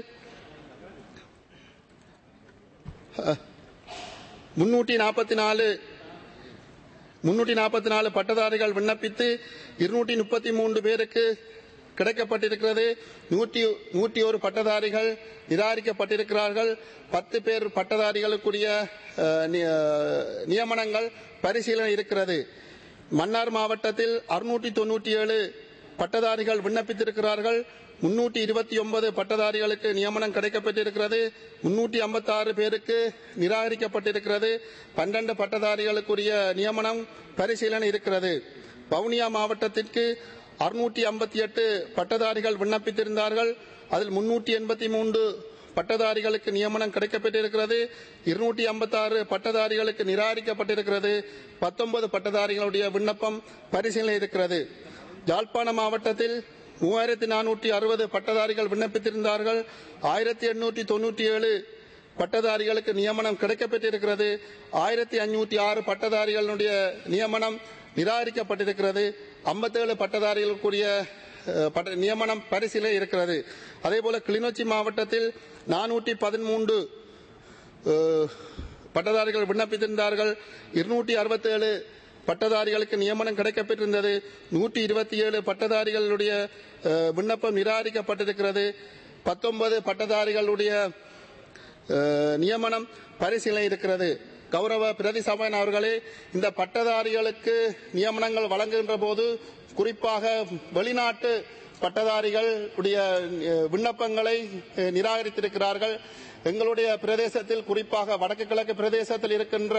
முன்னூற்றி நாற்பத்தி நாலு முன்னூற்றி நாற்பத்தி நாலு பட்டதாரிகள் விண்ணப்பித்து இருநூற்றி முப்பத்தி மூன்று பேருக்கு கிடைக்கப்பட்டிருக்கிறது. நூற்றி நூற்றி ஒரு பட்டதாரிகள் நிராகரிக்கப்பட்டிருக்கிறார்கள். பத்து பேர் பட்டதாரிகளுக்குரிய நியமனங்கள் பரிசீலனை இருக்கிறது. மன்னார் மாவட்டத்தில் அறுநூற்றி தொன்னூற்றி ஏழு பட்டதாரிகள் விண்ணப்பித்திருக்கிறார்கள். முன்னூற்றி இருபத்தி ஒன்பது பட்டதாரிகளுக்கு நியமனம் கிடைக்கப்பட்டிருக்கிறது. முன்னூற்றி ஐம்பத்தி ஆறு பேருக்கு நிராகரிக்கப்பட்டிருக்கிறது. பன்னெண்டு பட்டதாரிகளுக்குரிய நியமனம் பரிசீலனை இருக்கிறது. வவுனியா மாவட்டத்திற்கு அறுநூற்றி ஐம்பத்தி எட்டு பட்டதாரிகள் விண்ணப்பித்திருந்தார்கள். அதில் முன்னூற்றி எண்பத்தி மூன்று பட்டதாரிகளுக்கு நியமனம் கிடைக்கப்பட்டிருக்கிறது. இருநூற்றி ஐம்பத்தி ஆறு பட்டதாரிகளுக்கு நிராகரிக்கப்பட்டிருக்கிறது. பத்தொன்பது பட்டதாரிகளுடைய விண்ணப்பம் பரிசீலனை இருக்கிறது. யாழ்ப்பாண மாவட்டத்தில் மூவாயிரத்தி நானூற்றி அறுபது பட்டதாரிகள் விண்ணப்பித்திருந்தார்கள். ஆயிரத்தி எண்ணூற்றி தொன்னூற்றி ஏழு பட்டதாரிகளுக்கு நியமனம் கிடைக்கப்பட்டிருக்கிறது. ஆயிரத்தி ஐநூற்றி ஆறு பட்டதாரிகளுடைய நியமனம் நிராகரிக்கப்பட்டிருக்கிறது. ஐம்பத்தேழு பட்டதாரிகளுக்குரிய பட்ட நியமனம் பரிசீலனை இருக்கிறது. அதேபோல கிளிநொச்சி மாவட்டத்தில் நானூற்றி பதிமூன்று பட்டதாரிகள் விண்ணப்பித்திருந்தார்கள். இருநூற்றி அறுபத்தி ஏழு பட்டதாரிகளுக்கு நியமனம் கிடைக்கப்பட்டிருந்தது. நூற்றி இருபத்தி ஏழு பட்டதாரிகளுடைய விண்ணப்பம் நிராகரிக்கப்பட்டிருக்கிறது. பத்தொன்பது பட்டதாரிகளுடைய நியமனம் பரிசீலனை இருக்கிறது. கௌரவ பிரதி சபையின் அவர்களே, இந்த பட்டதாரிகளுக்கு நியமனங்கள் வழங்குகின்ற போது குறிப்பாக வெளிநாட்டு பட்டதாரிகள் உடைய விண்ணப்பங்களை நிராகரித்திருக்கிறார்கள். எங்களுடைய பிரதேசத்தில் குறிப்பாக வடக்கு கிழக்கு பிரதேசத்தில் இருக்கின்ற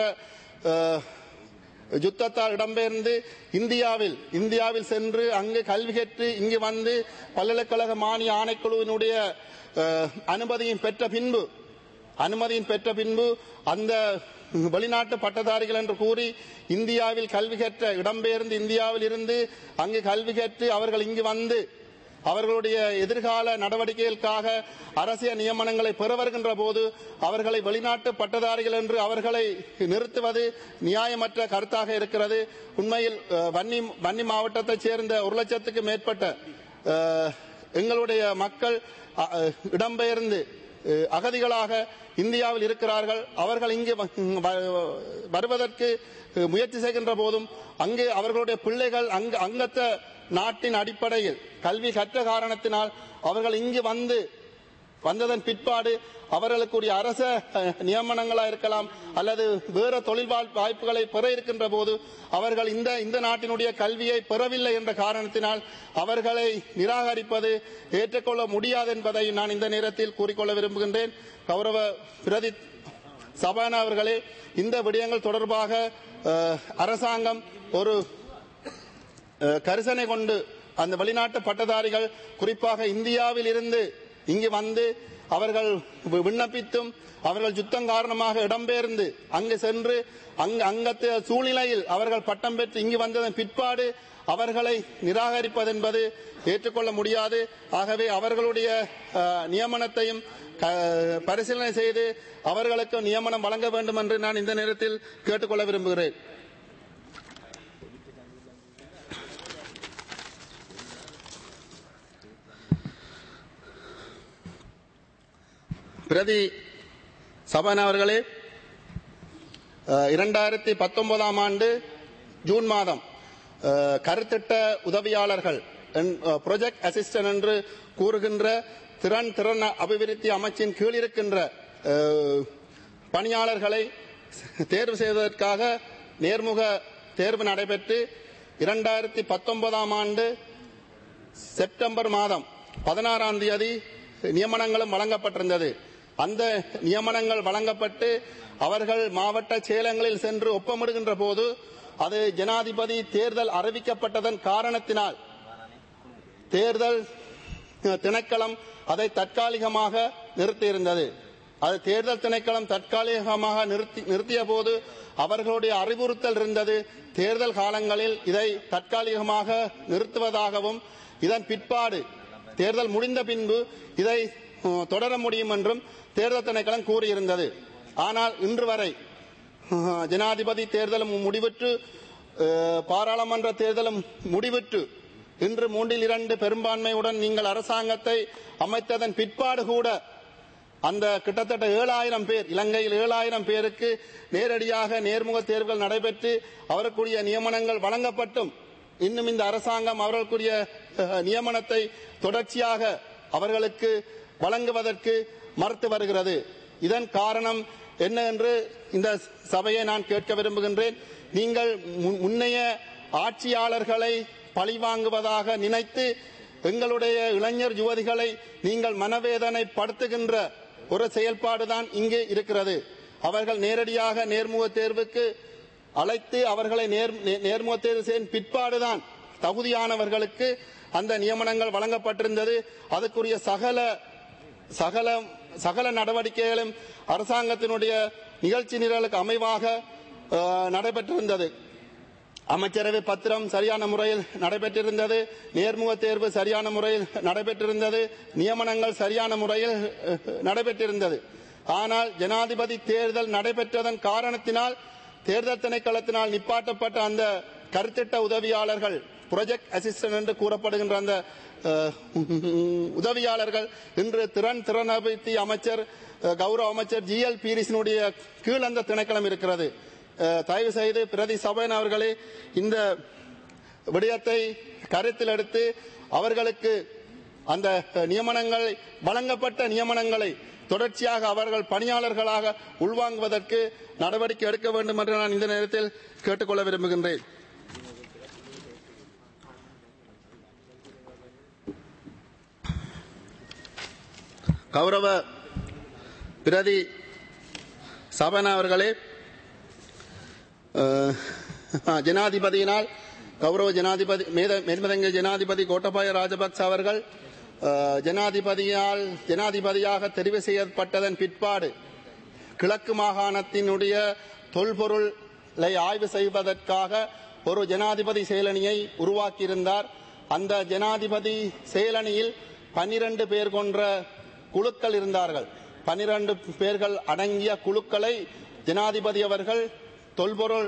யுத்தத்தால் இடம்பெயர்ந்து இந்தியாவில் இந்தியாவில் சென்று அங்கு கல்வி கற்று இங்கு வந்து பல்கலைக்கழக மானிய ஆணைக்குழுவினுடைய அனுமதியும் பெற்ற பின்பு அனுமதியும் பெற்ற பின்பு அந்த வெளிநாட்டு பட்டதாரிகள் என்று கூறி இந்தியாவில் கல்வி கற்ற இடம்பெயர்ந்து இந்தியாவில் இருந்து அங்கு கல்வி கற்று அவர்கள் இங்கு வந்து அவர்களுடைய எதிர்கால நடவடிக்கைகளுக்காக அரசியல் நியமனங்களை பெற வருகின்ற போது அவர்களை வெளிநாட்டு பட்டதாரிகள் என்று அவர்களை நிறுத்துவது நியாயமற்ற கருத்தாக இருக்கிறது. உண்மையில் வன்னி வன்னி மாவட்டத்தைச் சேர்ந்த ஒரு லட்சத்துக்கு மேற்பட்ட எங்களுடைய மக்கள் இடம்பெயர்ந்து அகதிகளாக இந்தியாவில் இருக்கிறார்கள். அவர்கள் இங்கு வருவதற்கு முயற்சி செய்கின்ற போதும் அங்கு அவர்களுடைய பிள்ளைகள் அங்கு அங்கத்த நாட்டின் அடிப்படையில் கல்வி கற்ற காரணத்தினால் அவர்கள் இங்கு வந்து வந்ததன் பிற்பாடு அவர்களுக்குரிய அரச நியமனங்களா இருக்கலாம் அல்லது வேற தொழில் வாய்ப்புகளை பெற இருக்கின்ற போது அவர்கள் இந்த இந்த நாட்டினுடைய கல்வியை பெறவில்லை என்ற காரணத்தினால் அவர்களை நிராகரிப்பது ஏற்றுக்கொள்ள முடியாது என்பதை நான் இந்த நேரத்தில் கூறிக்கொள்ள விரும்புகின்றேன். கௌரவ பிரதி சபானா அவர்களே, இந்த விடயங்கள் தொடர்பாக அரசாங்கம் ஒரு கரிசனை கொண்டு அந்த வெளிநாட்டு பட்டதாரிகள் குறிப்பாக இந்தியாவில் இருந்து இங்கு வந்து அவர்கள் விண்ணப்பித்தும் அவர்கள் யுத்தம் காரணமாக இடம்பெயர்ந்து அங்கு சென்று அங்கத்த சூழ்நிலையில் அவர்கள் பட்டம் பெற்று இங்கு வந்ததன் பிற்பாடு அவர்களை நிராகரிப்பது என்பது ஏற்றுக்கொள்ள முடியாது. ஆகவே அவர்களுடைய நியமனத்தையும் பரிசீலனை செய்து அவர்களுக்கு நியமனம் வழங்க வேண்டும் என்று நான் இந்த நேரத்தில் கேட்டுக்கொள்ள விரும்புகிறேன். பிரதி சபானா அவர்களே, இரண்டாயிரத்தி பத்தொன்பதாம் ஆண்டு ஜூன் மாதம் கருத்திட்ட உதவியாளர்கள் ப்ராஜெக்ட் அசிஸ்டன்ட் என்று கூறுகின்ற திறன் திறன் அபிவிருத்தி அமைச்சின் கீழ் இருக்கின்ற பணியாளர்களை தேர்வு செய்வதற்காக நேர்முக தேர்வு நடைபெற்று இரண்டாயிரத்தி பத்தொன்பதாம் ஆண்டு செப்டம்பர் மாதம் பதினாறாம் தேதி நியமனங்களும் வழங்கப்பட்டிருந்தது. அந்த நியமனங்கள் வழங்கப்பட்டு அவர்கள் மாவட்ட செயலகங்களில் சென்று ஒப்பமிடுகின்ற போது அது ஜனாதிபதி தேர்தல் அறிவிக்கப்பட்டதன் காரணத்தினால் தேர்தல் திணைக்களம் அதை தற்காலிகமாக நிறுத்தியிருந்தது. அது தேர்தல் திணைக்களம் தற்காலிகமாக நிறுத்தி நிறுத்திய போது அவர்களுடைய அறிவுறுத்தல் இருந்தது, தேர்தல் காலங்களில் இதை தற்காலிகமாக நிறுத்துவதாகவும் இதன் பிற்பாடு தேர்தல் முடிந்த பின்பு இதை தொடர முடியும் என்றும் தேர்தல் திணைக்களம் கூறியிருந்தது. ஆனால் இன்று வரை ஜனாதிபதி தேர்தலும் முடிவுற்று பாராளுமன்ற தேர்தலும் முடிவுற்று இன்று மூன்றில் இரண்டு பெரும்பான்மையுடன் நீங்கள் அரசாங்கத்தை அமைத்ததன் பிற்பாடு கூட அந்த கிட்டத்தட்ட ஏழாயிரம் பேர் இலங்கையில் ஏழாயிரம் பேருக்கு நேரடியாக நேர்முக தேர்வுகள் நடைபெற்று அவருக்குரிய நியமனங்கள் வழங்கப்பட்டும் இன்னும் இந்த அரசாங்கம் அவர்களுக்குரிய நியமனத்தை தொடர்ச்சியாக அவர்களுக்கு வழங்குவதற்கு மறுத்து வருகிறது. இதன் காரணம் என்ன என்று இந்த சபையை நான் கேட்க விரும்புகின்றேன். நீங்கள் முன்னைய ஆட்சியாளர்களை பழிவாங்குவதாக நினைத்து எங்களுடைய இளைஞர் யுவதிகளை நீங்கள் மனவேதனை படுத்துகின்ற ஒரு செயல்பாடுதான் இங்கே இருக்கிறது. அவர்கள் நேரடியாக நேர்முக தேர்வுக்கு அழைத்து அவர்களை நேர்முக தேர்வு செய்யும் பிற்பாடுதான் தகுதியானவர்களுக்கு அந்த நியமனங்கள் வழங்கப்பட்டிருந்தது. அதுக்குரிய சகல சகல சகல நடவடிக்கைகளும் அரசாங்கத்தினுடைய நிகழ்ச்சி நிரலுக்கு அமைவாக நடைபெற்றிருந்தது. அமைச்சரவை பத்திரம் சரியான முறையில் நடைபெற்றிருந்தது, நேர்முக தேர்வு சரியான முறையில் நடைபெற்றிருந்தது, நியமனங்கள் சரியான முறையில் நடைபெற்றிருந்தது. ஆனால் ஜனாதிபதி தேர்தல் நடைபெற்றதன் காரணத்தினால் தேர்தல் திணைக்களத்தினால் நிப்பாட்டப்பட்ட அந்த கருத்திட்ட உதவியாளர்கள் ப்ராஜெக்ட் அசிஸ்டன்ட் என்று கூறப்படுகின்ற அந்த உதவியாளர்கள் இன்று திறன் திறனபிவிருத்தி அமைச்சர் கௌரவ அமைச்சர் ஜி எல் பீரிஸினுடைய கீழ் அந்த திணைக்களம் இருக்கிறது. தயவு செய்து பிரதி சபையின் அவர்களே இந்த விடயத்தை கருத்தில் எடுத்து அவர்களுக்கு அந்த நியமனங்களை வழங்கப்பட்ட நியமனங்களை தொடர்ச்சியாக அவர்கள் பணியாளர்களாக உள்வாங்குவதற்கு நடவடிக்கை எடுக்க வேண்டும் என்று நான் இந்த நேரத்தில் கேட்டுக்கொள்ள விரும்புகின்றேன். கௌரவ பிரதி சபனா அவர்களே, ஜனாதிபதியினால் கௌரவ ஜனாதிபதி மேதங்க ஜனாதிபதி கோட்டபாய ராஜபக்ச அவர்கள் ஜனாதிபதியால் ஜனாதிபதியாக தெரிவு செய்யப்பட்டதன் பிற்பாடு கிழக்கு மாகாணத்தினுடைய தொல்பொருளை ஆய்வு செய்வதற்காக ஒரு ஜனாதிபதி செயலணியை உருவாக்கியிருந்தார். அந்த ஜனாதிபதி செயலணியில் பன்னிரண்டு பேர் கொண்ட குழுக்கள் இருந்தார்கள். பன்னிரண்டு பேர்கள் அடங்கிய குழுக்களை ஜனாதிபதி அவர்கள் தொல்பொருள்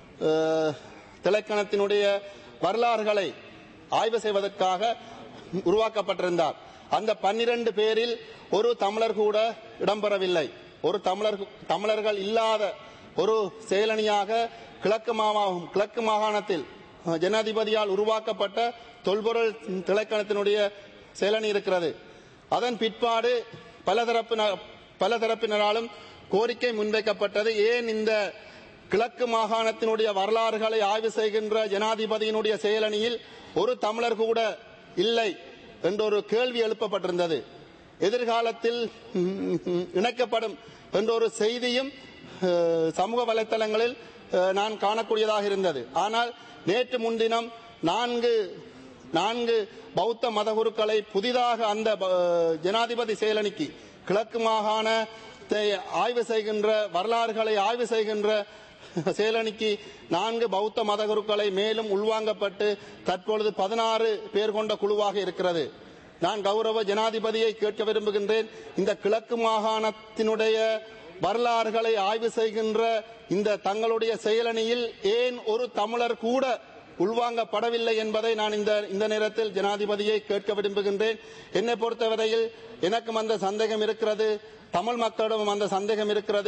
திணைக்களத்தினுடைய வரலாறுகளை ஆய்வு செய்வதற்காக உருவாக்கப்பட்டிருந்தார். அந்த பன்னிரண்டு பேரில் ஒரு தமிழர் கூட இடம்பெறவில்லை. ஒரு தமிழர் தமிழர்கள் இல்லாத ஒரு செயலணியாக கிழக்கு மாகாணம் கிழக்கு மாகாணத்தில் ஜனாதிபதியால் உருவாக்கப்பட்ட தொல்பொருள் திணைக்களத்தினுடைய செயலணி இருக்கிறது. அதன் பிற்பாடு பலதரப்பினர் பலதரப்பினராலும் கோரிக்கை முன்வைக்கப்பட்டது. ஏன் இந்த கிழக்கு மாகாணத்தினுடைய வரலாறுகளை ஆய்வு செய்கின்ற ஜனாதிபதியினுடைய செயலணியில் ஒரு தமிழர் கூட இல்லை என்ற ஒரு கேள்வி எழுப்பப்பட்டிருந்தது. எதிர்காலத்தில் இணைக்கப்படும் என்ற ஒரு செய்தியும் சமூக வலைத்தளங்களில் நான் காணக்கூடியதாக இருந்தது. ஆனால் நேற்று முன்தினம் நான்கு நான்கு பௌத்த மதகுருக்களை புதிதாக அந்த ஜனாதிபதி செயலணிக்கு கிழக்கு மாகாணத்தை ஆய்வு செய்கின்ற வரலாறுகளை ஆய்வு செய்கின்ற செயலணிக்கு நான்கு பௌத்த மதகுருக்களை மேலும் உள்வாங்கப்பட்டு தற்பொழுது பதினாறு பேர் கொண்ட குழுவாக இருக்கிறது. நான் கௌரவ ஜனாதிபதியை கேட்க விரும்புகின்றேன், இந்த கிழக்கு மாகாணத்தினுடைய வரலாறுகளை ஆய்வு செய்கின்ற இந்த தங்களுடைய செயலணியில் ஏன் ஒரு தமிழர் கூட உள்வாங்கப்படவில்லை என்பதை நான் இந்த இந்த நேரத்தில் ஜனாதிபதியை கேட்க விரும்புகின்றேன். என்னை பொறுத்தவரையில் எனக்கும் அந்த சந்தேகம் இருக்கிறது, தமிழ் மக்களிடம் அந்த சந்தேகம் இருக்கிறது.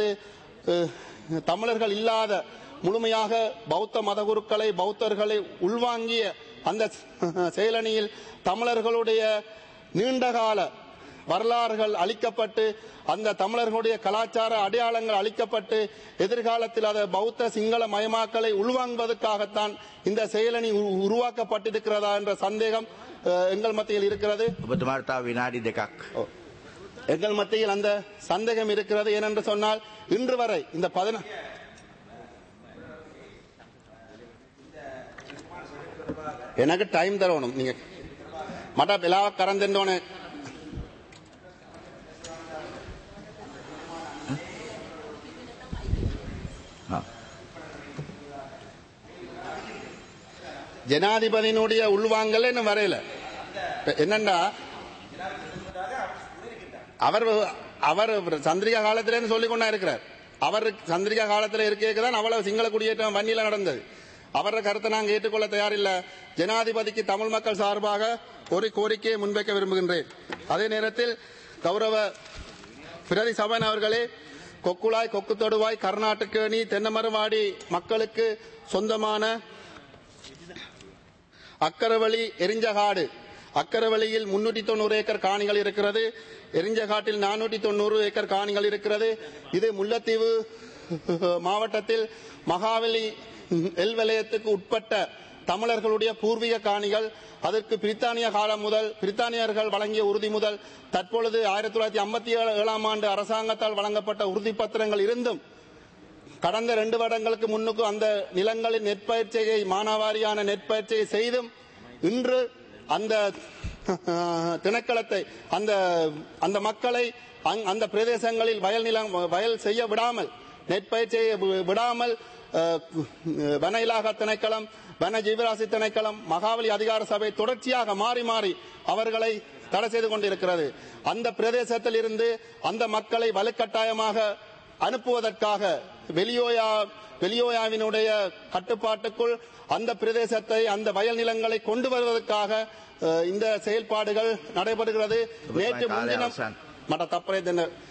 தமிழர்கள் இல்லாத முழுமையாக பௌத்த மதகுருக்களை பௌத்தர்களை உள்வாங்கிய அந்த செயலணியில் தமிழர்களுடைய நீண்டகால வரலாறுகள் அளிக்கப்பட்டு அந்த தமிழர்களுடைய கலாச்சார அடையாளங்கள் அளிக்கப்பட்டு எதிர்காலத்தில் அதை பௌத்த சிங்கள மயமாக்கலை உள்வாங்குவதற்காகத்தான் இந்த செயலணி உருவாக்கப்பட்டிருக்கிறதா என்ற சந்தேகம் எங்கள் மத்தியில் இருக்கிறது. எங்கள் மத்தியில் அந்த சந்தேகம் இருக்கிறது. ஏனென்று சொன்னால் இன்று வரை இந்த பதின எனக்கு டைம் தரணும். நீங்க மட பெலாவ கறந்தோன்னு ஜனாதிபதியினுடைய உள்வாங்கல இன்னும் வரையில. என்னண்டா அவர் அவர் சந்திரிகா காலத்திலேன்னு சொல்லிக் கொண்டா இருக்கிறார். அவர் சந்திரிகா காலத்தில் இருக்கதான் அவ்வளவு சிங்கள குடியேற்றம் வன்னியில நடந்தது. அவர கருத்தை நாங்கள் ஏற்றுக்கொள்ள தயாரில்லை. ஜனாதிபதிக்கு தமிழ் மக்கள் சார்பாக ஒரு கோரிக்கையை முன்வைக்க விரும்புகின்றேன். அதே நேரத்தில் கௌரவ பிரதி சபன் அவர்களே, கொக்குளாய் கொக்கு தொடுவாய் கர்நாடகேணி தென்னமரவாடி மக்களுக்கு சொந்தமான அக்கரவழி எரிஞ்சகாடு அக்கரவழியில் முன்னூற்றி தொண்ணூறு ஏக்கர் காணிகள் இருக்கிறது. எரிஞ்சகாட்டில் நானூற்றி தொண்ணூறு ஏக்கர் காணிகள் இருக்கிறது. இது முல்லைத்தீவு மாவட்டத்தில் மகாவலி எல் வலயத்துக்கு உட்பட்ட தமிழர்களுடைய பூர்வீக காணிகள். அதற்கு பிரித்தானிய காலம் முதல் பிரித்தானியர்கள் வழங்கிய உறுதி முதல் தற்பொழுது ஆயிரத்தி தொள்ளாயிரத்தி ஐம்பத்தி ஏழாம் ஆண்டு அரசாங்கத்தால் வழங்கப்பட்ட உறுதி பத்திரங்கள் இருந்தும் கடந்த இரண்டு வருடங்களுக்கு முன்னுக்கு அந்த நிலங்களின் நெற்பயிற்சியை மானாவாரியான நெற்பயிற்சியை செய்தும் இன்று அந்த திணைக்களத்தை அந்த அந்த மக்களை அந்த பிரதேசங்களில் வயல் நிலம் வயல் செய்ய விடாமல் நெற்பயிற்சியை விடாமல் வன இலாகா திணைக்களம் வன ஜீவராசி திணைக்களம் மகாவலி அதிகார சபை தொடர்ச்சியாக மாறி மாறி அவர்களை தடை செய்து கொண்டிருக்கிறது. அந்த பிரதேசத்தில் இருந்து அந்த மக்களை வலுக்கட்டாயமாக அனுப்புவதற்காக வெளியோயா வெளியோயாவினுடைய கட்டுப்பாட்டுக்குள் அந்த பிரதேசத்தை அந்த வயல் நிலங்களை கொண்டு வருவதற்காக இந்த செயல்பாடுகள் நடைபெறுகிறது. நேற்று முன்தினம் மற்ற தப்பரை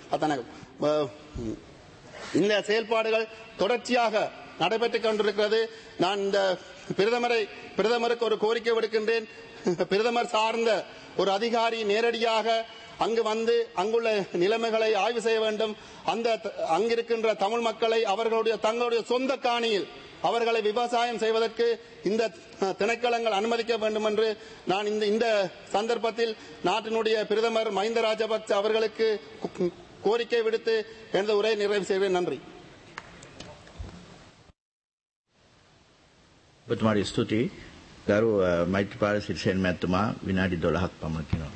இந்த செயல்பாடுகள் தொடர்ச்சியாக நடைபெற்றுக் கொண்டிருக்கிறது. நான் இந்த பிரதமரை பிரதமருக்கு ஒரு கோரிக்கை விடுக்கின்றேன். பிரதமர் சார்ந்த ஒரு அதிகாரி நேரடியாக அங்கு வந்து அங்குள்ள நிலைமைகளை ஆய்வு செய்ய வேண்டும். அந்த அங்கிருக்கின்ற தமிழ் மக்களை அவர்களுடைய தங்களுடைய சொந்த காணியில் அவர்களை விவசாயம் செய்வதற்கு இந்த திணைக்களங்கள் அனுமதிக்க வேண்டும் என்று நான் இந்த இந்த சந்தர்ப்பத்தில் நாட்டினுடைய பிரதமர் மஹிந்த ராஜபக்ச அவர்களுக்கு கோரிக்கை விடுத்து எனது உரை நிறைவு செய்வேன். நன்றி. ඔබතුමාට ස්තුතියි. ගරු මෛත්‍රීපාල සිරිසේන මැතිතුමා විනාඩි දොළහක් පමණ තියෙනවා.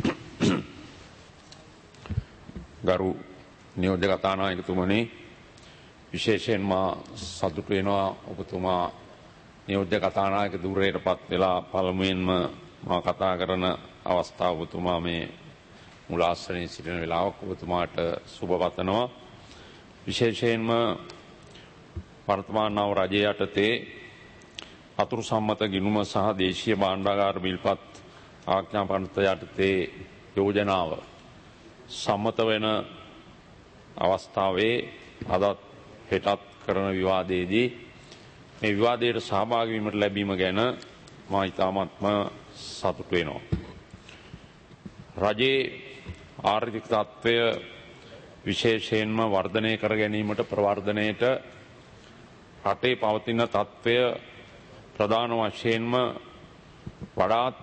ගරු නියෝජ්‍ය කතානායකතුමනි, විශේෂයෙන්ම සතුටු වෙනවා ඔබතුමා නියෝජ්‍ය කතානායක ධුරයටපත් වෙලා පළමුවෙන්ම මා කතා කරන අවස්ථාව ඔබතුමා මේ මුල ආසනයේ සිටින වෙලාවක ඔබතුමාට සුබ පතනවා. විශේෂයෙන්ම වර්තමාන නව රජය යටතේ අතුරු සම්මත ගිණුම සහ දේශීය භාණ්ඩාගාර බිල්පත් ආඥාපනත යටතේ යෝජනාව සම්මත වෙන අවස්ථාවේ අදත් හෙටත් කරන විවාදයේදී මේ විවාදයට සහභාගී වීමට ලැබීම ගැන මා ඉතාමත්ම සතුටු වෙනවා. රජයේ ආර්ථික තත්ත්වය විශේෂයෙන්ම වර්ධනය කර ගැනීමට ප්‍රවර්ධනයට රටේ පවතින තත්ත්වය ප්‍රධාන වශයෙන්ම වඩාත්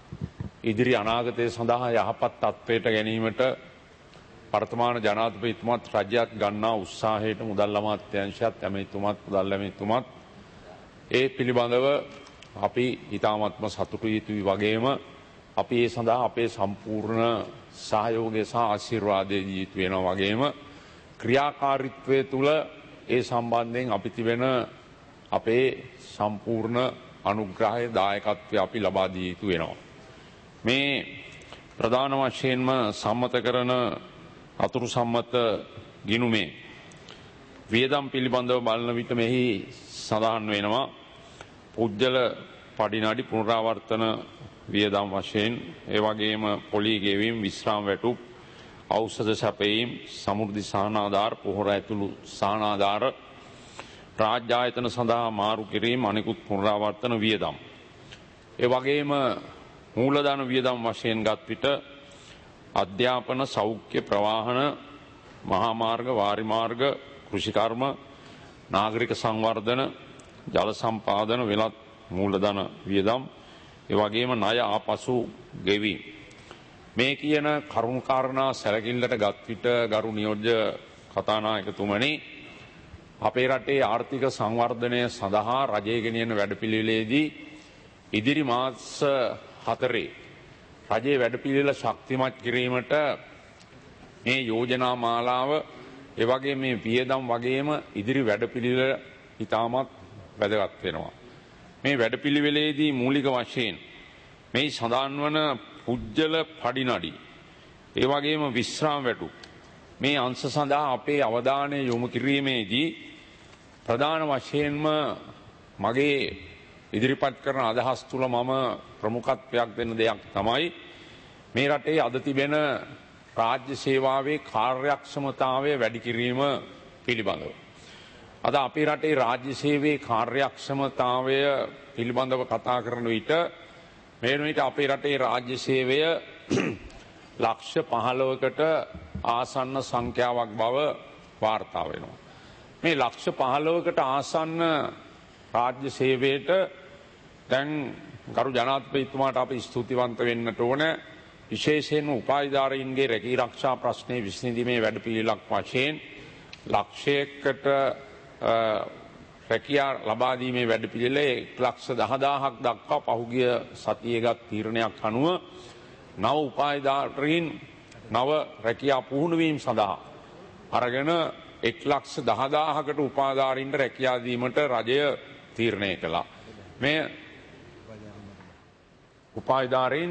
ඉදිරි අනාගතය සඳහා යහපත් තත්ත්වයට ගැනීමට වර්තමාන ජනාධිපතිතුමත් රජයක් ගන්නා උත්සාහයට මුදල් අමාත්‍යාංශයත් ඇමතිතුමත් මුදල් ඇමතිතුමත් ඒ පිළිබඳව අපි ඉතාමත්ම සතුටු යුතුයි වගේම අපි ඒ සඳහා අපේ සම්පූර්ණ සහයෝගය සහ ආශිර්වාදය දී යුතු වෙනවා වගේම ක්‍රියාකාරීත්වය තුළ ඒ සම්බන්ධයෙන් අපි තිබෙන අපේ සම්පූර්ණ අනුග්‍රහය දායකත්වය අපි ලබා දිය යුතු වෙනවා. මේ ප්‍රධාන වශයෙන්ම සම්මත කරන අතුරු සම්මත ගිණුමේ වියදම් පිළිබඳව බලන විට මෙහි සඳහන් වෙනවා පුජ්‍යල පඩිනඩි පුනරාවර්තන වියදම් වශයෙන් ඒ වගේම පොලී ගෙවීම් විශ්‍රාම වැටුප් ඖෂධ සැපයීම් සමෘද්ධි සහනාධාර පොහොර ඇතුළු සහනාධාර රාජ්‍ය ආයතන සඳහා මාරු කිරීම අනෙකුත් පුනරාවර්තන වියදම් ඒ වගේම මූලධන වියදම් වශයෙන් ගත් විට අධ්‍යාපන සෞඛ්‍ය ප්‍රවාහන මහා මාර්ග වාරි මාර්ග කෘෂිකර්ම නාගරික සංවර්ධන ජල සම්පාදන වෙනත් මූලධන වියදම් ඒ වගේම ණය ආපසු ගෙවීම මේ කියන කරුණු කාරණා සැලකිල්ලට ගත් විට ගරු නියෝජ්‍ය කතානායකතුමනි අපේ රටේ ආර්ථික සංවර්ධනය සඳහා රජය ගෙනියන වැඩපිළිවෙලේදී ඉදිරි මාස හතරේ රජයේ වැඩපිළිවෙල ශක්තිමත් කිරීමට මේ යෝජනා මාලාව ඒ වගේ මේ වියදම් වගේම ඉදිරි වැඩපිළිවෙල ඉතාමත් වැදගත් වෙනවා. මේ වැඩපිළිවෙලේදී මූලික වශයෙන් මේ සඳහන් වන පුජ්‍යල පඩිනඩි ඒ වගේම විශ්‍රාම වැටුප් මේ අංශ සඳහා අපේ අවධානය යොමු කිරීමේදී ප්‍රධාන වශයෙන්ම මගේ ඉදිරිපත් කරන අදහස් තුල මම ප්‍රමුඛත්වයක් දෙන දෙයක් තමයි මේ රටේ අද තිබෙන රාජ්‍ය සේවාවේ කාර්යක්ෂමතාවය වැඩි කිරීම පිළිබඳව. අද අපේ රටේ රාජ්‍ය සේවයේ කාර්යක්ෂමතාවය පිළිබඳව කතා කරන විට මේ වෙන විට අපේ රටේ රාජ්‍ය සේවය ලක්ෂ පහළොවකට ආසන්න සංඛ්‍යාවක් බව වාර්තා වෙනවා. මේ ලක්ෂ පහළොවකට ආසන්න රාජ්‍ය සේවයට දැන් ගරු ජනාධිපතිතුමාට අපි ස්තුතිවන්ත වෙන්නට ඕන. විශේෂයෙන්ම උපාධිධාරීන්ගේ රැකී ආරක්ෂා ප්‍රශ්නේ විසඳීමේ වැඩපිළිවෙලක් වශයෙන් ලක්ෂයකට රැකියා ලබා දීමේ වැඩපිළිවෙල එක් ලක්ෂ දහදාහක් දක්වා පහුගිය සතියේගත් තීරණයක් අනුව නව උපාධිධාරීන් නව රැකියා පුහුණු වීම සඳහා අරගෙන එක් ලක්ෂ දහදාහකට උපාධිධාරීන්ට රැකියා දීමට රජය තීරණය කළා. මේ උපාධිධාරීන්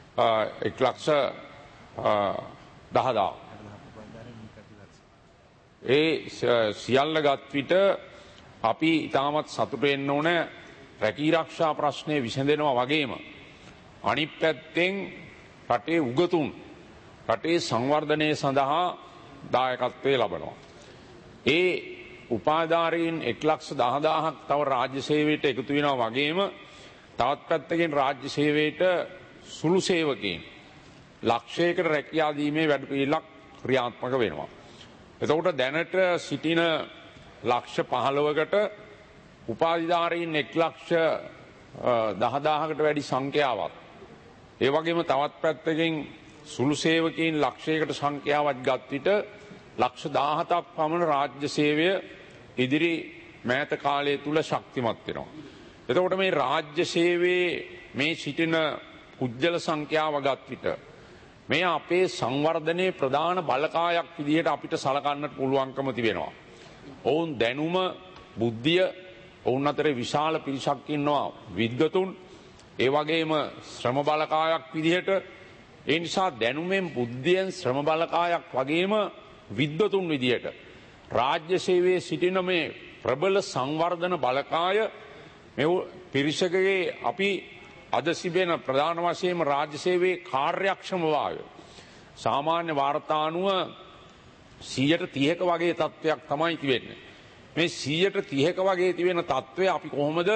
එක් ලක්ෂ දහදාහ ඒ සියල්ල ගත් විට අපි ඉතාමත් සතුටු වෙන්න ඕන රැකී ආරක්ෂා ප්‍රශ්නය විසඳෙනවා වගේම අනිත් පැත්තෙන් රටේ උගතුන් රටේ සංවර්ධනය සඳහා දායකත්වය ලබනවා. ඒ උපාධාරීන් එක් ලක්ෂ දහදාහක් තව රාජ්‍ය සේවයට එකතු වෙනවා වගේම තවත් පැත්තකින් රාජ්‍ය සේවයට සුළු සේවකයන් ලක්ෂයකට රැකියා දීමේ වැඩපිළිවෙලක් ක්‍රියාත්මක වෙනවා. එතකොට දැනට සිටින ලක්ෂ පහළොවකට උපාධිධාරීන් එක් ලක්ෂ දහදාහකට වැඩි සංඛ්‍යාවක්. ඒ වගේම තවත් පැත්තකින් සුළු සේවකයන් ලක්ෂයකට සංඛ්‍යාවක් ගත් විට ලක්ෂ දහහතක් පමණ රාජ්‍ය සේවය ඉදිරි මෑත කාලය තුල ශක්තිමත් වෙනවා. එතකොට මේ රාජ්‍ය සේවයේ මේ සිටින පුජ්‍යල සංඛ්‍යාව ගත් විට මේ අපේ සංවර්ධනයේ ප්‍රධාන බලකායක් විදිහට අපිට සලකන්නට පුළුවන්කම තිබෙනවා. ඔවුන් දැනුම බුද්ධිය ඔවුන් අතරේ විශාල පිරිසක් ඉන්නවා විද්වතුන් ඒ වගේම ශ්‍රම බලකායක් විදිහට ඒ නිසා දැනුමෙන් බුද්ධියෙන් ශ්‍රම බලකායක් වගේම විද්වතුන් විදිහට රාජ්‍ය සේවයේ සිටින මේ ප්‍රබල සංවර්ධන බලකාය මේ පිරිසකගේ අපි අද සිබෙන ප්‍රධාන වශයෙන්ම රාජ්‍ය සේවයේ කාර්යක්ෂමභාවය සාමාන්‍ය වාර්තානුව සියයට තිහක වගේ තත්ත්වයක් තමයි තිබෙන්නේ. මේ සියයට තිහක වගේ තිබෙන තත්ත්වය අපි කොහොමද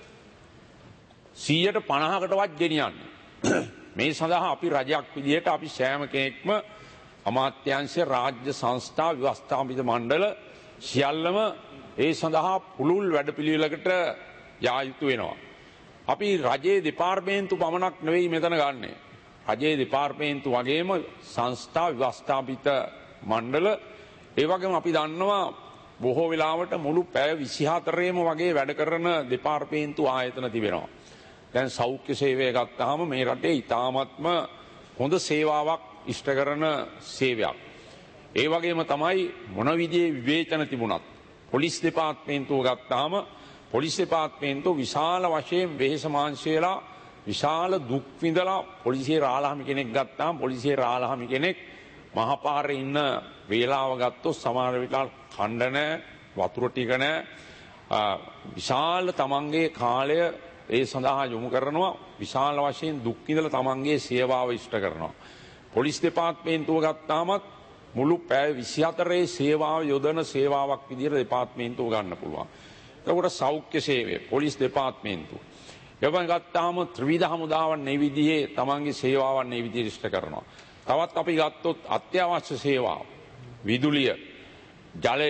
සියයට පනහකටවත් ගෙනියන්නේ? මේ සඳහා අපි රජයක් විදිහට අපි සෑම කෙනෙක්ම අමාත්‍යාංශ රාජ්‍ය සංස්ථා ව්‍යවස්ථාපිත මණ්ඩල සියල්ලම ඒ සඳහා පුළුල් වැඩපිළිවෙලකට යා යුතු වෙනවා. අපි රජයේ දෙපාර්තමේන්තු පමණක් නෙවෙයි මෙතන ගන්නෙ. රජයේ දෙපාර්තමේන්තු වගේම සංස්ථා ව්‍යවස්ථාපිත මණ්ඩල ඒ වගේම අපි දන්නවා බොහෝ වෙලාවට මුළු පැය විසිහතරේම වගේ වැඩ කරන දෙපාර්තමේන්තු ආයතන තිබෙනවා. දැන් සෞඛ්‍ය සේවය ගත්තාම මේ රටේ ඉතාමත්ම හොඳ සේවාවක් ඉෂ්ට කරන සේවයක්. ඒ වගේම තමයි මොන විදිහේ විවේචන තිබුණත් පොලිස් දෙපාර්තමේන්තුව ගත්තාම පොලිස් දෙපාර්තමේන්තුව විශාල වශයෙන් වෙහෙස මාංශයලා විශාල දුක් විඳලා පොලිසියේ රාළහාමි කෙනෙක් ගත්තාම පොලිසියේ රාළහාමි කෙනෙක් මහපාරේ ඉන්න වේලාව ගත්තොත් සමහර වෙලාවට ඛණ්ඩ නැහැ වතුර ටික නැහැ විශාල තමන්ගේ කාලය ඒ සඳහා යොමු කරනවා විශාල වශයෙන් දුක් විඳලා තමන්ගේ සේවාව ඉෂ්ට කරනවා. පොලිස් දෙපාර්තමේන්තුව ගත්තාමත් මුළු පැය විසිහතරේ සේවාව යොදන සේවාවක් විදිහට දෙපාර්තමේන්තුව ගන්න පුළුවන්. එතකොට සෞඛ්‍ය සේවය පොලිස් දෙපාර්තමේන්තුව එවන් ගත්තාම ත්‍රිවිධ හමුදාවන් මේ විදිහේ තමන්ගේ සේවාවන් මේ විදිහට ඉෂ්ට කරනවා. තවත් අපි ගත්තොත් අත්‍යවශ්‍ය සේවාව විදුලිය ජලය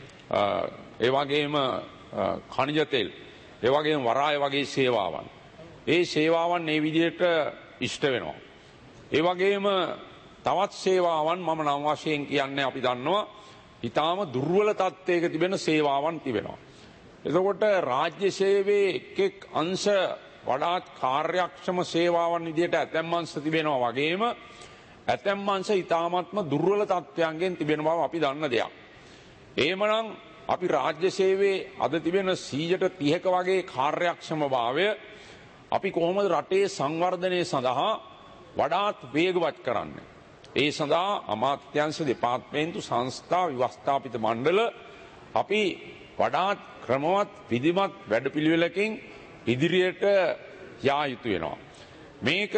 ඒ වගේම ඛනිජ තෙල් ඒ වගේම වරාය වගේ සේවාවන් ඒ සේවාවන් මේ විදිහට ඉෂ්ට වෙනවා. ඒ වගේම තවත් සේවාවන් මම නම් වශයෙන් කියන්නේ අපි දන්නවා ඊටාම දුර්වල තත්ත්වයක තිබෙන සේවාවන් තිබෙනවා. එතකොට රාජ්‍ය සේවයේ එක් එක් අංශ වඩාත් කාර්යක්ෂම සේවාවන් විදිහට ඇතැම් අංශ තිබෙනවා වගේම ඇතැම් අංශ ඊටාමත්ම දුර්වල තත්ත්වයන්ගෙන් තිබෙන බව අපි දන්න දෙයක්. එහෙමනම් අපි රාජ්‍ය සේවයේ අද තිබෙන සියයට තිහක වගේ කාර්යක්ෂමභාවය අපි කොහොමද රටේ සංවර්ධනය සඳහා වඩාත් වේගවත් කරන්නේ? ඒ සඳහා අමාත්‍යාංශ දෙපාර්තමේන්තු සංස්ථා ව්‍යවස්ථාපිත මණ්ඩල අපි වඩාත් ක්‍රමවත් විධිමත් වැඩපිළිවෙලකින් ඉදිරියට යා යුතු වෙනවා. මේක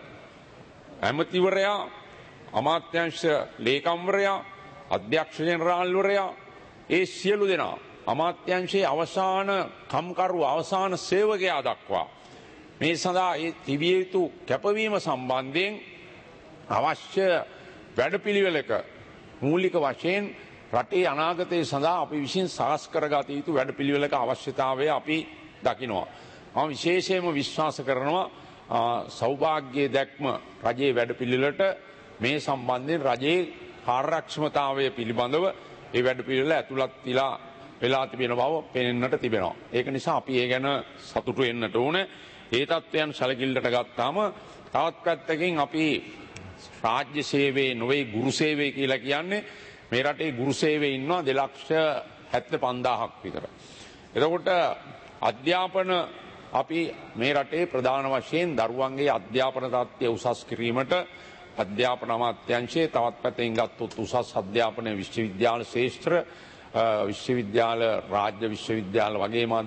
ඇමතිවරයා අමාත්‍යාංශ ලේකම්වරයා අධ්‍යක්ෂ ජෙනරාල්වරයා ඒ සියලු දෙනා අමාත්‍යාංශයේ අවසාන කම්කරු අවසාන සේවකයා දක්වා මේ සඳහා ඒ තිබිය යුතු කැපවීම සම්බන්ධයෙන් අවශ්‍ය වැඩපිළිවෙලක මූලික වශයෙන් රටේ අනාගතය සඳහා අපි විසින් සකස් කරගත යුතු වැඩපිළිවෙලක අවශ්‍යතාවය අපි දකිනවා. මම විශේෂයෙන්ම විශ්වාස කරනවා සෞභාග්‍යයේ දැක්ම රජයේ වැඩපිළිවෙලට මේ සම්බන්ධයෙන් රජයේ කාර්යක්ෂමතාවය පිළිබඳව ඒ වැඩපිළිවෙල ඇතුළත් වෙලා වෙලා තිබෙන බව පෙනෙන්නට තිබෙනවා. ඒක නිසා අපි ඒ ගැන සතුටු වෙන්නට ඕනේ. ඒ තත්ත්වයන් සැලකිල්ලට ගත්තාම තවත් පැත්තකින් අපි රාජ්‍ය සේවයේ නොවේ ගුරු සේවය කියලා කියන්නේ මේ රටේ ගුරු සේවයේ ඉන්නවා දෙලක්ෂ හැත්තෑ පන්දාහක් විතර. එතකොට අධ්‍යාපන අපි මේ රටේ ප්‍රධාන වශයෙන් දරුවන්ගේ අධ්‍යාපන තත්ත්වය උසස් කිරීමට අධ්‍යාපන අමාත්‍යංශයේ තවත් පැත්තෙන් ගත්තොත් උසස් අධ්‍යාපන විශ්වවිද්‍යාල ශේෂ්ත්‍ර විශ්වවිද්‍යාල රාජ්‍ය විශ්වවිද්‍යාල වගේම අද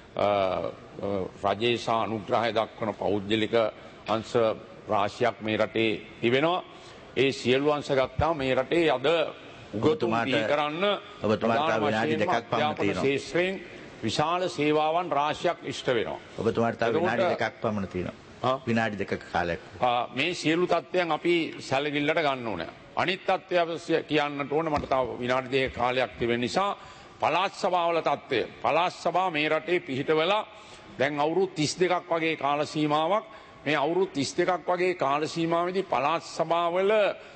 රජයේ සහ අනුග්‍රහය දක්වන පෞද්ගලික අංශ රාශියක් මේ රටේ තිබෙනවා. ඒ සියලු අංශ ගත්තාම මේ රටේ අද උගතුන් දී කරන්න ඔබතුමාට විනාඩි දෙකක් පමණ තියෙනවා. ශේෂ්ත්‍රයෙන් විශාල සේවාවන් රාශියක් ඉෂ්ට වෙනවා. ඔබතුමාට තව විනාඩි දෙකක් පමණ තියෙනවා. විනාඩි දෙකක කාලයක්. මේ සියලු තත්ත්වයන් අපි සැලකිල්ලට ගන්න ඕනේ. අනිත් තත්ත්වය කියන්නට ඕන මට තව විනාඩි දෙකක කාලයක් තිබෙන නිසා පළාත් සභාවල තත්ත්වය. පළාත් සභාව මේ රටේ පිහිටවලා දැන් අවුරුදු තිස් දෙකක් වගේ කාල සීමාවක් මේ අවුරුදු තිස් දෙකක් වගේ කාල සීමාවෙදී පළාත් සභාවල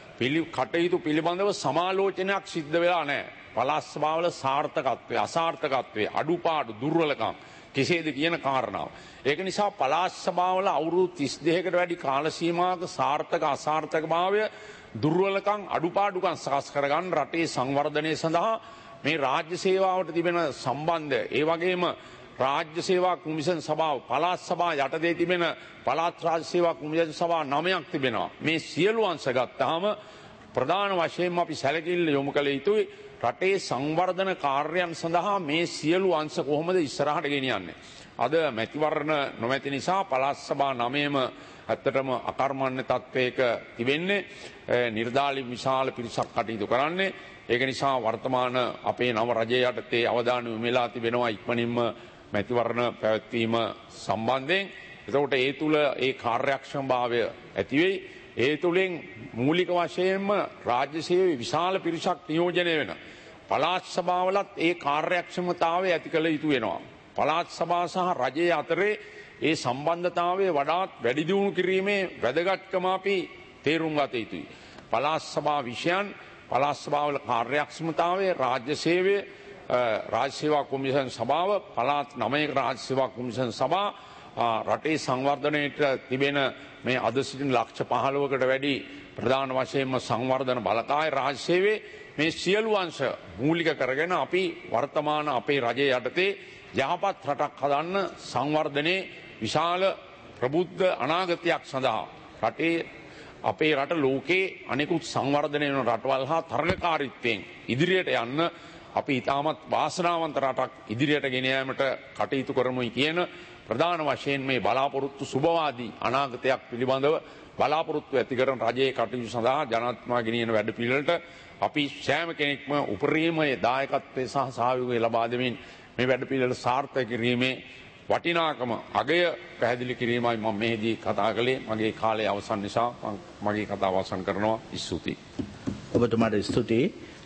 කටයුතු පිළිබඳව සමාලෝචනයක් සිද්ධ වෙලා නැහැ. පළාත් සභාවල සාර්ථකත්වය අසාර්ථකත්වය අඩුපාඩු දුර්වලකම් කෙසේද කියන කාරණාව. ඒක නිසා පළාත් සභාවල අවුරුදු තිස් දෙකකට වැඩි කාල සීමාවක සාර්ථක අසාර්ථක භාවය දුර්වලකම් අඩුපාඩුකම් සකස් කරගන්න රටේ සංවර්ධනය සඳහා මේ රාජ්‍ය සේවාවට තිබෙන සම්බන්ධය ඒ වගේම රාජ්‍ය සේවා කොමිෂන් සභාව පළාත් සභාව යටතේ තිබෙන පළාත් රාජ්‍ය සේවා කොමිෂන් සභාව නවයක් තිබෙනවා. මේ සියලු අංශ ගත්තාම ප්‍රධාන වශයෙන්ම අපි සැලකිල්ල යොමු කළ යුතුයි රටේ සංවර්ධන කාර්යයන් සඳහා මේ සියලු අංශ කොහොමද ඉස්සරහට ගෙනියන්නේ. අද මැතිවරණ නොමැති නිසා පළාත් සභා නවයේම ඇත්තටම අකර්මණ්‍ය තත්ත්වයක තිබෙන්නේ නිර්දාලි විශාල පිරිසක් කටයුතු කරන්නේ. ඒක නිසා වර්තමාන අපේ නව රජය යටතේ අවධානය යොමු වෙලා තිබෙනවා ඉක්මනින්ම මැතිවරණ පැවැත්වීම සම්බන්ධයෙන්. එතකොට ඒ තුල ඒ කාර්යක්ෂමභාවය ඇති වෙයි. ඒ තුලින් මූලික වශයෙන්ම රාජ්‍ය සේවයේ විශාල පිරිසක් නියෝජනය වෙන පළාත් සභාවලත් ඒ කාර්යක්ෂමතාවය ඇති කළ යුතු වෙනවා. පළාත් සභාව සහ රජය අතරේ ඒ සම්බන්ධතාවය වඩාත් වැඩි දියුණු කිරීමේ වැදගත්කම අපි තේරුම් ගත යුතුයි. පළාත් සභා විෂයන් පළාත් සභාවල කාර්යක්ෂමතාවය රාජ්‍ය සේවය රාජ්‍ය සේවා කොමිෂන් සභාව පළාත් නවයක රාජ්‍ය සේවා කොමිෂන් සභාව රටේ සංවර්ධනයට තිබෙන මේ අද සිටින ලක්ෂ පහළොවකට වැඩි ප්‍රධාන වශයෙන්ම සංවර්ධන බලකාය රාජ්‍ය සේවයේ මේ සියලු අංශ මූලික කරගෙන අපි වර්තමාන අපේ රජය යටතේ යහපත් රටක් හදන්න සංවර්ධනයේ විශාල ප්‍රබුද්ධ අනාගතයක් සඳහා රටේ අපේ රට ලෝකේ අනෙකුත් සංවර්ධනය වෙන රටවල් හා තරගකාරීත්වයෙන් ඉදිරියට යන්න අපි ඉතාමත් වාසනාවන්ත රටක් ඉදිරියට ගෙන යාමට කටයුතු කරමුයි කියන ප්‍රධාන වශයෙන් මේ බලාපොරොත්තු සුබවාදී අනාගතයක් පිළිබඳව බලාපොරොත්තු ඇති කරන රජයේ කටයුතු සඳහා ජනාධිපතිතුමා ගෙනියන වැඩපිළිවෙලට අපි සෑම කෙනෙක්ම උපරිමයේ දායකත්වය සහ සහයෝගය ලබා දෙමින් මේ වැඩපිළිවෙල සාර්ථක කිරීමේ වටිනාකම අගය පැහැදිලි කිරීමයි මම මෙහිදී කතා කළේ. මගේ කාලය අවසන් නිසා මම මගේ කතාව අවසන් කරනවා. ස්තුතියි. ඔබතුමාට ස්තුතියි.